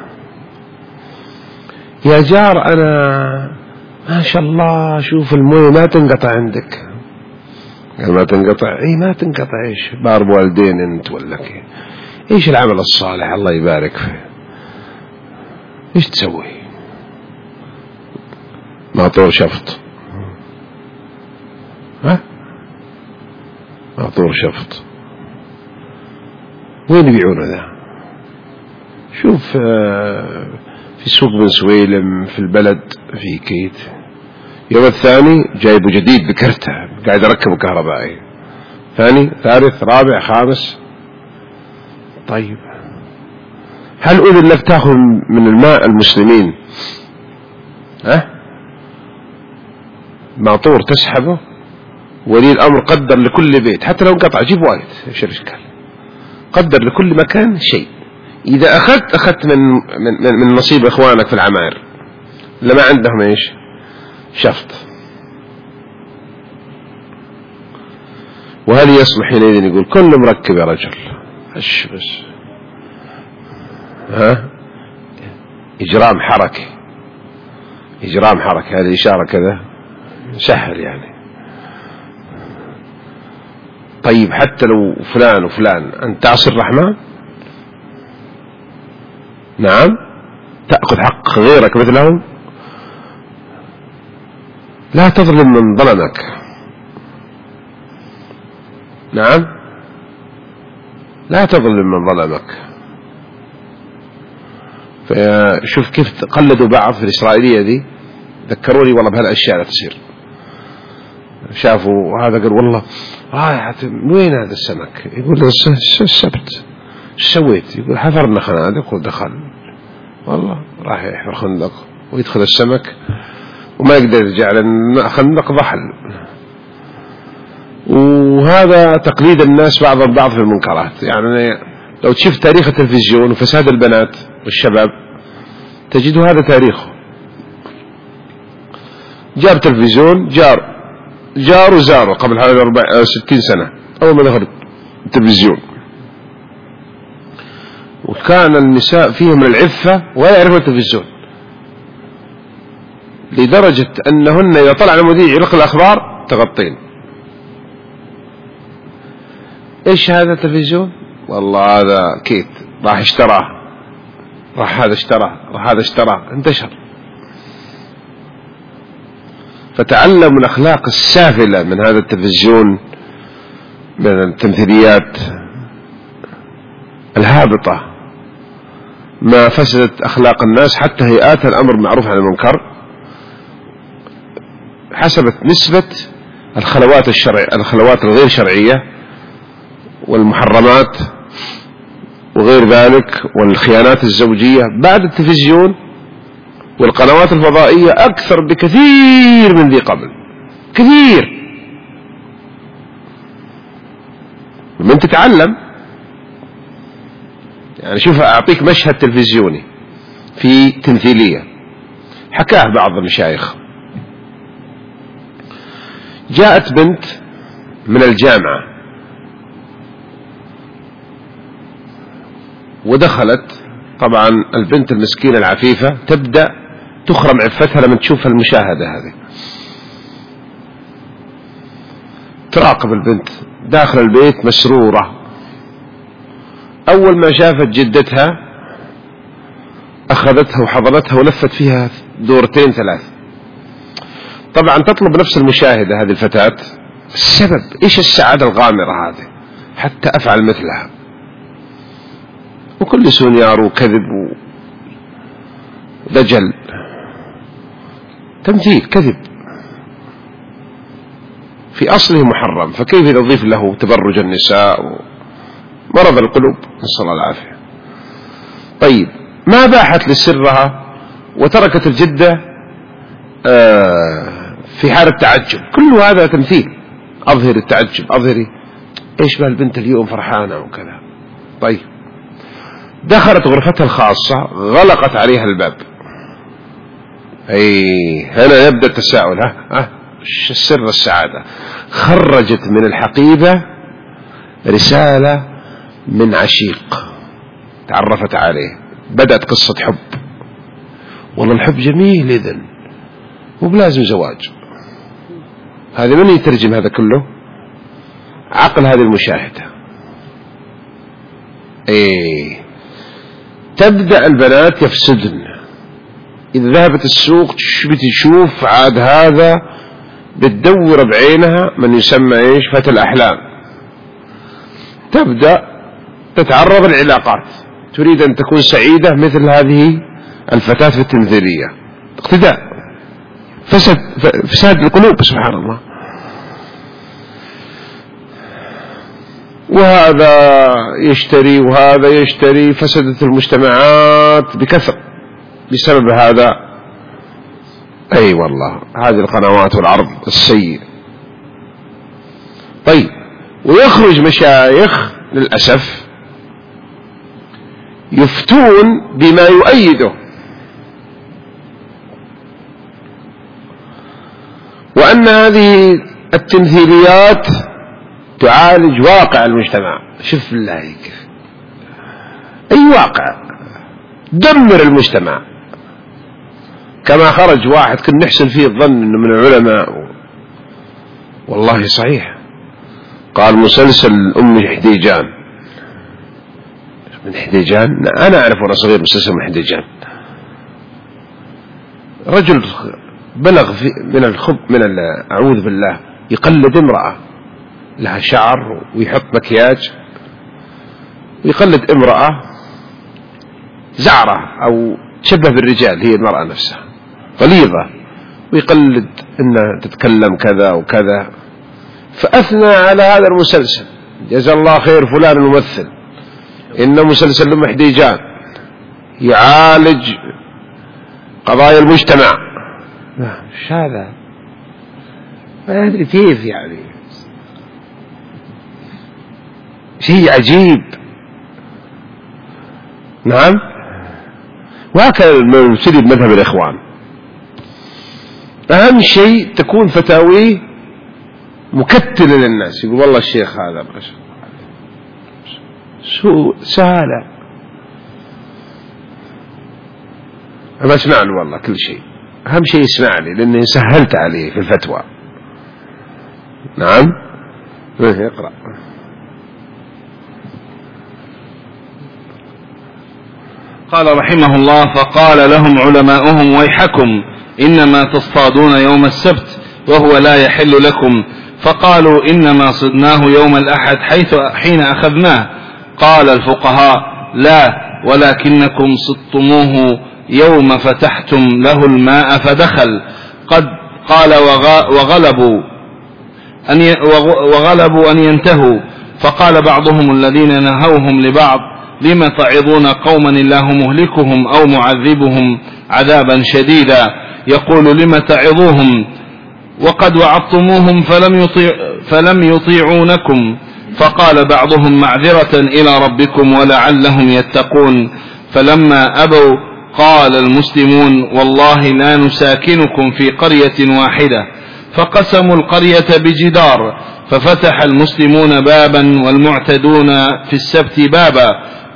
يا جار أنا ما شاء الله شوف المويه ما تنقطع عندك. قال ما تنقطع؟ اي ما تنقطع. ايش بار والدين انت ولا كيف؟ ايش العمل الصالح الله يبارك فيه؟ ايش تسوي؟ ماطور شفط. ها؟ ماطور شفط وين يبيعونه ذا؟ شوف في سوق بن سويلم في البلد في كيت، يوم الثاني جايبه جديد بكرته قاعد يركبه كهربائي، ثاني ثالث رابع خامس. طيب هل أذن لك تأخذ من الماء المسلمين ماطور تسحبه؟ ولي الأمر قدر لكل بيت حتى لو انقطع جيب وايد، ايش الاشكال؟ قدر لكل مكان شيء. إذا أخذت من نصيب إخوانك في العماير اللي ما عندهم إيش شفط، وهل يصلح حينئذ يقول كل مركب يا رجل ايش بس إجرام حركة هذه إشارة كذا سهل يعني. طيب حتى لو فلان وفلان أنت تعصي الرحمن؟ نعم، تأخذ حق غيرك مثلهم؟ لا تظلم من ظلمك. نعم، لا تظلم من ظلمك. فشوف كيف قلدوا بعض في الإسرائيلية دي، ذكروني والله بهالأشياء لا تصير. شافوا هذا قال والله رايحة وين هذا السمك؟ يقول له السبت. ايش سويت؟ يقول حفرنا خنادق ودخل، والله راح يحفر خندق ويدخل السمك وما يقدر يرجع لأن خندق ضحل. وهذا تقليد الناس بعضهم بعض في المنكرات. يعني لو تشوف تاريخ التلفزيون وفساد البنات والشباب تجد هذا تاريخه. جاب تلفزيون جار وزاره قبل حوالي 60 سنة أول ما دخل التلفزيون، وكان النساء فيهم من العفة ولا يعرفون التلفزيون، لدرجة أنهن إذا طلع المذيع يلقي الأخبار تغطين. إيش هذا التلفزيون؟ والله هذا كيت راح اشتراه، راح هذا اشتراه انتشر. فتعلموا الأخلاق السافلة من هذا التلفزيون، من التمثيليات الهابطة، ما فسدت أخلاق الناس حتى هيئات الأمر معروف عن المنكر حسبت نسبة الخلوات الغير شرعية والمحرمات وغير ذلك والخيانات الزوجية بعد التلفزيون والقنوات الفضائية أكثر بكثير من ذي قبل، كثير. من تتعلم يعني. شوف أعطيك مشهد تلفزيوني في تمثيلية حكاه بعض المشايخ. جاءت بنت من الجامعة ودخلت، طبعا البنت المسكينة العفيفة تبدأ تخرم عفتها لما تشوف المشاهدة هذه. تراقب البنت داخل البيت مسرورة. أول ما شافت جدتها أخذتها وحضنتها ولفت فيها دورتين ثلاث. طبعا تطلب نفس المشاهدة هذه الفتاة السبب، إيش السعادة الغامرة هذه حتى أفعل مثلها، وكل سونيار وكذب ودجل، تمثيل كذب في أصله محرم، فكيف نضيف له تبرج النساء ومرض القلوب، نسأل الله العافية. طيب ما باحت لسرها وتركت الجدة في حالة تعجب، كل هذا تمثيل. أظهر التعجب، أظهري إيش بهالبنت اليوم فرحانة وكذا. طيب دخلت غرفتها الخاصة، غلقت عليها الباب. هنا يبدأ التساؤل، سر السعادة. خرجت من الحقيبة رسالة من عشيق تعرفت عليه، بدأت قصة حب. والله الحب جميل إذن وبلازم زواج. هذا من يترجم هذا كله؟ عقل هذه المشاهدة. تبدأ البنات يفسدن. إذا ذهبت السوق بتشوف عاد هذا بتدور بعينها من يسمى إيش فتى الأحلام. تبدأ تتعرض العلاقات، تريد أن تكون سعيدة مثل هذه الفتاة في التمثيلية. اقتداء، فساد القلوب سبحان الله. وهذا يشتري وهذا يشتري، فسدت المجتمعات بكثرة بسبب هذا. أي والله هذه القنوات والعرض السيء. طيب ويخرج مشايخ للأسف يفتون بما يؤيده، وأن هذه التمثيليات تعالج واقع المجتمع. شوف الله كيف أي واقع، دمر المجتمع. كما خرج واحد كنا نحسن فيه الظن أنه من العلماء، والله صحيح، قال مسلسل أم حديجان. من حديجان أنا أعرف وأنا صغير مسلسل من حديجان. رجل بلغ من أعوذ بالله يقلد امرأة لها شعر ويحط مكياج، ويقلد امرأة زعرة أو تشبه بالرجال، هي المرأة نفسها غليظة، ويقلد أنها تتكلم كذا وكذا. فأثنى على هذا المسلسل، جزا الله خير فلان الممثل، إن مسلسل أم حديجان يعالج قضايا المجتمع. ايش هذا؟ ما أدري كيف يعني، شيء عجيب. نعم. وهكذا المبتدئ بمذهب الإخوان، أهم شيء تكون فتاويه مكتلة للناس. يقول والله الشيخ هذا سهلة، ما اسمع له والله كل شيء، أهم شيء يسمع لي لأني سهلت عليه في الفتوى. نعم. اقرأ. قال رحمه الله: فقال لهم علماؤهم: ويحكم، إنما تصطادون يوم السبت وهو لا يحل لكم. فقالوا: إنما صدناه يوم الأحد حين أخذناه. قال الفقهاء: لا، ولكنكم صدتموه يوم فتحتم له الماء فدخل. قال وغلبوا أن ينتهوا. فقال بعضهم الذين نهوهم لبعض: لم تعظون قوما الله مهلكهم أو معذبهم عذابا شديدا. يقول لم تعظوهم وقد وعظتموهم فلم يطيعونكم، فقال بعضهم معذرة إلى ربكم ولعلهم يتقون. فلما أبوا قال المسلمون والله لا نساكنكم في قرية واحدة، فقسموا القرية بجدار، ففتح المسلمون بابا والمعتدون في السبت بابا،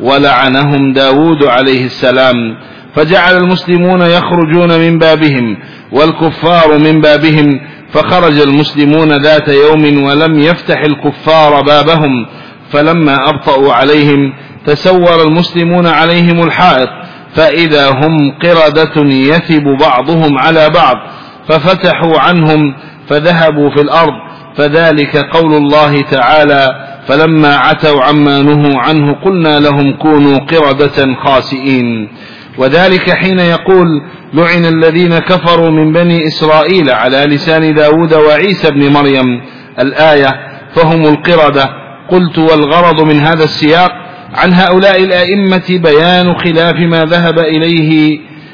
ولعنهم داود عليه السلام. فجعل المسلمون يخرجون من بابهم والكفار من بابهم، فخرج المسلمون ذات يوم ولم يفتح الكفار بابهم، فلما أبطأوا عليهم تسور المسلمون عليهم الحائط، فإذا هم قردة يثب بعضهم على بعض، ففتحوا عنهم فذهبوا في الأرض. فذلك قول الله تعالى فلما عتوا عما نهوا عنه قلنا لهم كونوا قردة خاسئين. وذلك حين يقول لعن الذين كفروا من بني إسرائيل على لسان داود وعيسى بن مريم الآية، فهم القردة. قلت والغرض من هذا السياق عن هؤلاء الأئمة بيان خلاف ما ذهب إليه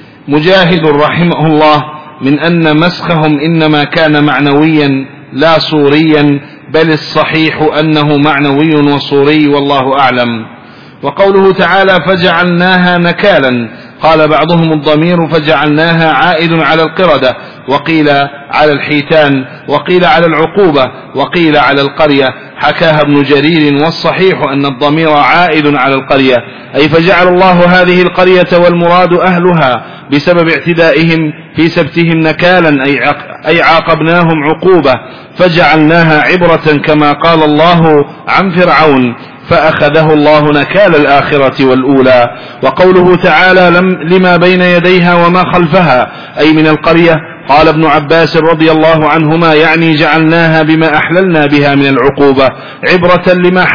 مجاهد رحمه الله من أن مسخهم إنما كان معنويا لا صوريا، بل الصحيح أنه معنوي وصوري والله أعلم. وقوله تعالى فجعلناها نكالا، قال بعضهم الضمير فجعلناها عائد على القردة، وقيل على الحيتان، وقيل على العقوبة، وقيل على القرية، حكاها ابن جرير، والصحيح أن الضمير عائد على القرية، أي فجعل الله هذه القرية والمراد أهلها بسبب اعتدائهم في سبتهم نكالا، أي عاقبناهم عقوبة، فجعلناها عبرة كما قال الله عن فرعون فأخذه الله نكال الآخرة والأولى. وقوله تعالى لما بين يديها وما خلفها أي من القرية، قال ابن عباس رضي الله عنهما يعني جعلناها بما أحللنا بها من العقوبة عبرة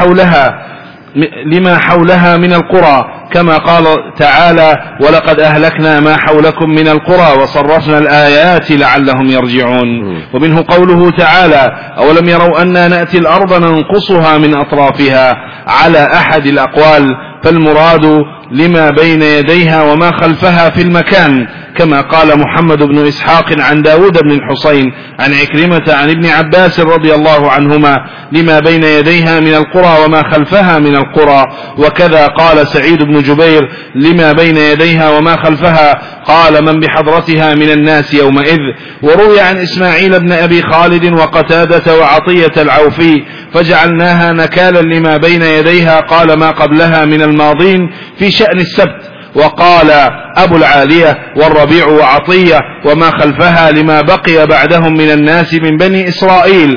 لما حولها من القرى، كما قال تعالى ولقد أهلكنا ما حولكم من القرى وصرفنا الآيات لعلهم يرجعون. ومنه قوله تعالى أولم يروا أنا نأتي الأرض ننقصها من أطرافها على أحد الأقوال، فالمراد لما بين يديها وما خلفها في المكان، كما قال محمد بن إسحاق عن داود بن الحصين عن عكرمة عن ابن عباس رضي الله عنهما لما بين يديها من القرى وما خلفها من القرى. وكذا قال سعيد بن جبير لما بين يديها وما خلفها، قال من بحضرتها من الناس يومئذ. وروي عن إسماعيل بن أبي خالد وقتادة وعطية العوفي فجعلناها نكالا لما بين يديها، قال ما قبلها من الماضين في شأن السبت. وقال أبو العالية والربيع وعطية وما خلفها لما بقي بعدهم من الناس من بني إسرائيل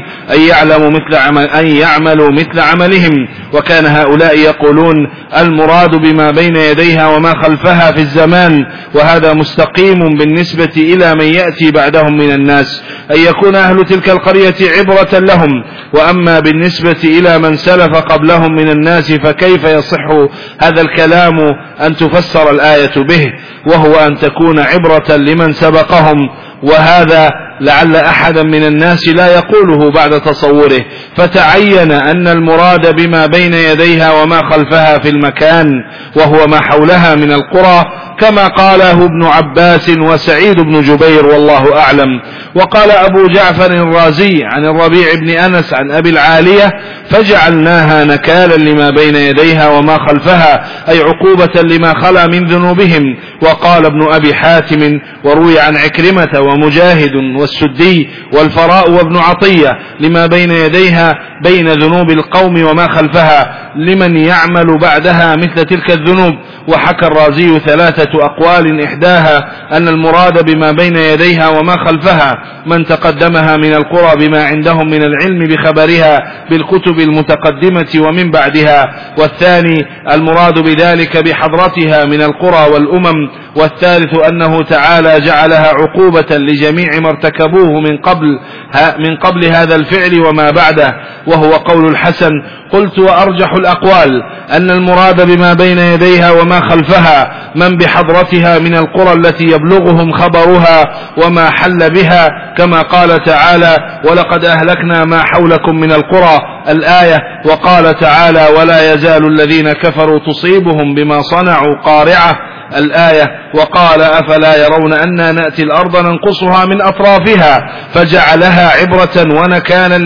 أن يعملوا مثل عملهم. وكان هؤلاء يقولون المراد بما بين يديها وما خلفها في الزمان، وهذا مستقيم بالنسبة إلى من يأتي بعدهم من الناس، أن يكون أهل تلك القرية عبرة لهم. وأما بالنسبة إلى من سلف قبلهم من الناس فكيف يصح هذا الكلام أن تفسر الآية به، وهو أن تكون عبرة لمن سبقهم، وهذا لعل أحدا من الناس لا يقوله بعد تصوره، فتعين أن المراد بما بين يديها وما خلفها في المكان وهو ما حولها من القرى، كما قاله ابن عباس وسعيد بن جبير والله أعلم. وقال أبو جعفر الرازي عن الربيع بن أنس عن أبي العالية فجعلناها نكالا لما بين يديها وما خلفها، أي عقوبة لما خلا من ذنوبهم. وقال ابن أبي حاتم وروي عن عكرمة ومجاهد والسدي والفراء وابن عطية لما بين يديها بين ذنوب القوم وما خلفها لمن يعمل بعدها مثل تلك الذنوب. وحكى الرازي 3 أقوال، إحداها أن المراد بما بين يديها وما خلفها من تقدمها من القرى بما عندهم من العلم بخبرها بالكتب المتقدمة ومن بعدها، والثاني المراد بذلك بحضرتها من القرى والأمم والثالث أنه تعالى جعلها عقوبة لجميع ما ارتكبوه من قبل هذا الفعل وما بعده، وهو قول الحسن. قلت وأرجح الأقوال أن المراد بما بين يديها وما خلفها من بحضرتها من القرى التي يبلغهم خبرها وما حل بها، كما قال تعالى ولقد أهلكنا ما حولكم من القرى الآية. وقال تعالى ولا يزال الذين كفروا تصيبهم بما صنعوا قارعة الآية. وقال أفلا يرون أنا نأتي الأرض ننقصها من أطرافها، فجعلها عبرة ونكالا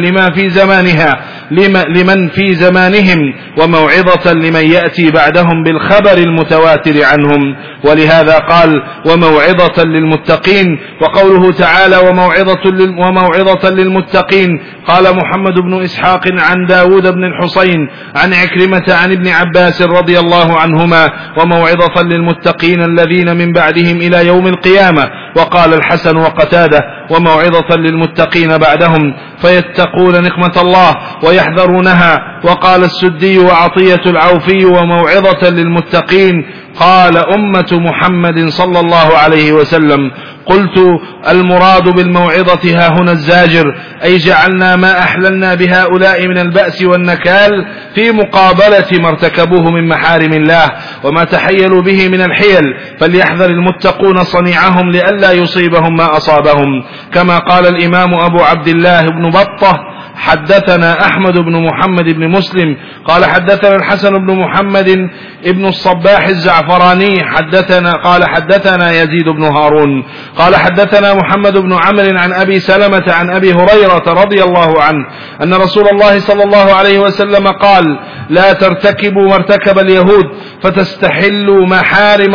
لمن في زمانهم وموعظة لمن يأتي بعدهم بالخبر المتواتر عنهم. ولهذا قال وموعظة للمتقين. وقوله تعالى وموعظة للمتقين قال محمد بن إسحاق عن داود بن الحصين عن عكرمة عن ابن عباس رضي الله عنهما وموعظة للمتقين الذين من بعدهم إلى يوم القيامة. وقال الحسن وقتادة وموعظة للمتقين بعدهم فيتقون نقمة الله ويحذرونها. وقال السدي وعطية العوفي وموعظة للمتقين قال أمة محمد صلى الله عليه وسلم. قلت المراد بالموعظة ها هنا الزاجر، أي جعلنا ما أحللنا بهؤلاء من البأس والنكال في مقابلة ما ارتكبوه من محارم الله وما تحيلوا به من الحيل، فليحذر المتقون صنيعهم لئلا يصيبهم ما أصابهم. كما قال الإمام أبو عبد الله بن بطة حدثنا أحمد بن محمد بن مسلم قال حدثنا الحسن بن محمد ابن الصباح الزعفراني قال حدثنا يزيد بن هارون قال حدثنا محمد بن عمرو عن أبي سلمة عن أبي هريرة رضي الله عنه أن رسول الله صلى الله عليه وسلم قال لا ترتكبوا ما ارتكب اليهود فتستحلوا محارم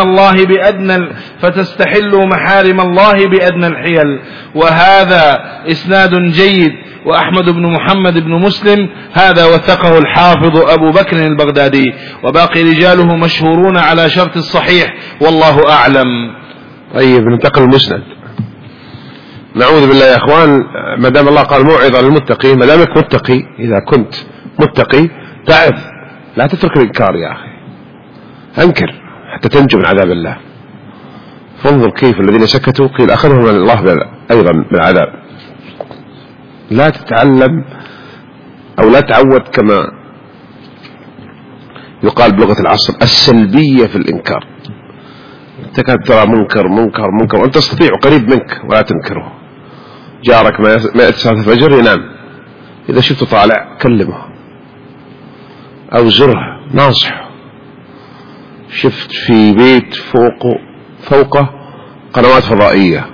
الله بأدنى الحيل. وهذا إسناد جيد. وأحمد بن محمد بن مسلم هذا وثقه الحافظ أبو بكر البغدادي، وباقي رجاله مشهورون على شرط الصحيح والله أعلم. طيب ننتقل المسند. نعوذ بالله يا أخوان، ما دام الله قال موعظة للمتقين، ما دامك متقي، إذا كنت متقي تعظ، لا تترك الإنكار يا أخي، أنكر حتى تنجو من عذاب الله. فانظر كيف الذين سكتوا قيل أخذهم الله أيضا بالعذاب. لا تتعلم أو لا تعود كما يقال بلغة العصر السلبية في الإنكار. تكاد ترى منكر وأنت تستطيع قريب منك ولا تنكره. جارك ما يأتي صلاة الفجر ينام، إذا شفته طالع كلمه أو زره ناصحه. شفت في بيت فوقه قنوات فضائية،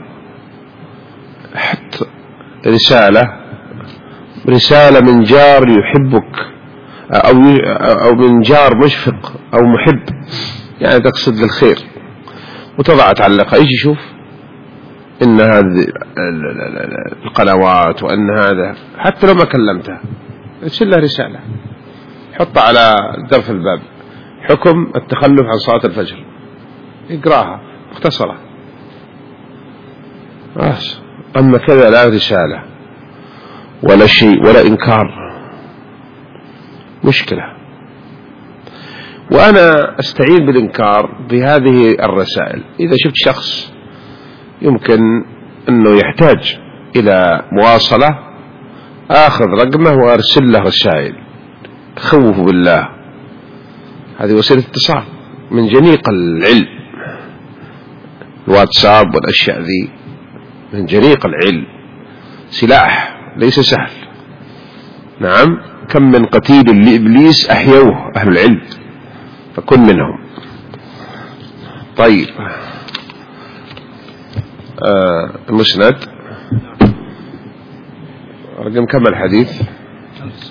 حتى رسالة من جار يحبك أو من جار مشفق أو محب، يعني تقصد للخير، وتضع تعلقها. يجي يشوف إن هذه القنوات وأن هذا، حتى لو ما كلمته ارسل له رسالة، حطها على درف الباب، حكم التخلف عن صلاة الفجر، اقراها مختصرة. أما كذا لا رسالة ولا شيء ولا إنكار، مشكلة. وأنا أستعين بالإنكار بهذه الرسائل. إذا شفت شخص يمكن أنه يحتاج إلى مواصلة، آخذ رقمه وأرسل له رسائل، خوفوا بالله. هذه وسيلة اتصال من جنيق العلم، الواتساب والأشياء ذي من جنيق العلم، سلاح ليس سهل. نعم، كم من قتيل لإبليس أحيوه أهل العلم، فكن منهم. طيب المسند رقم كم الحديث؟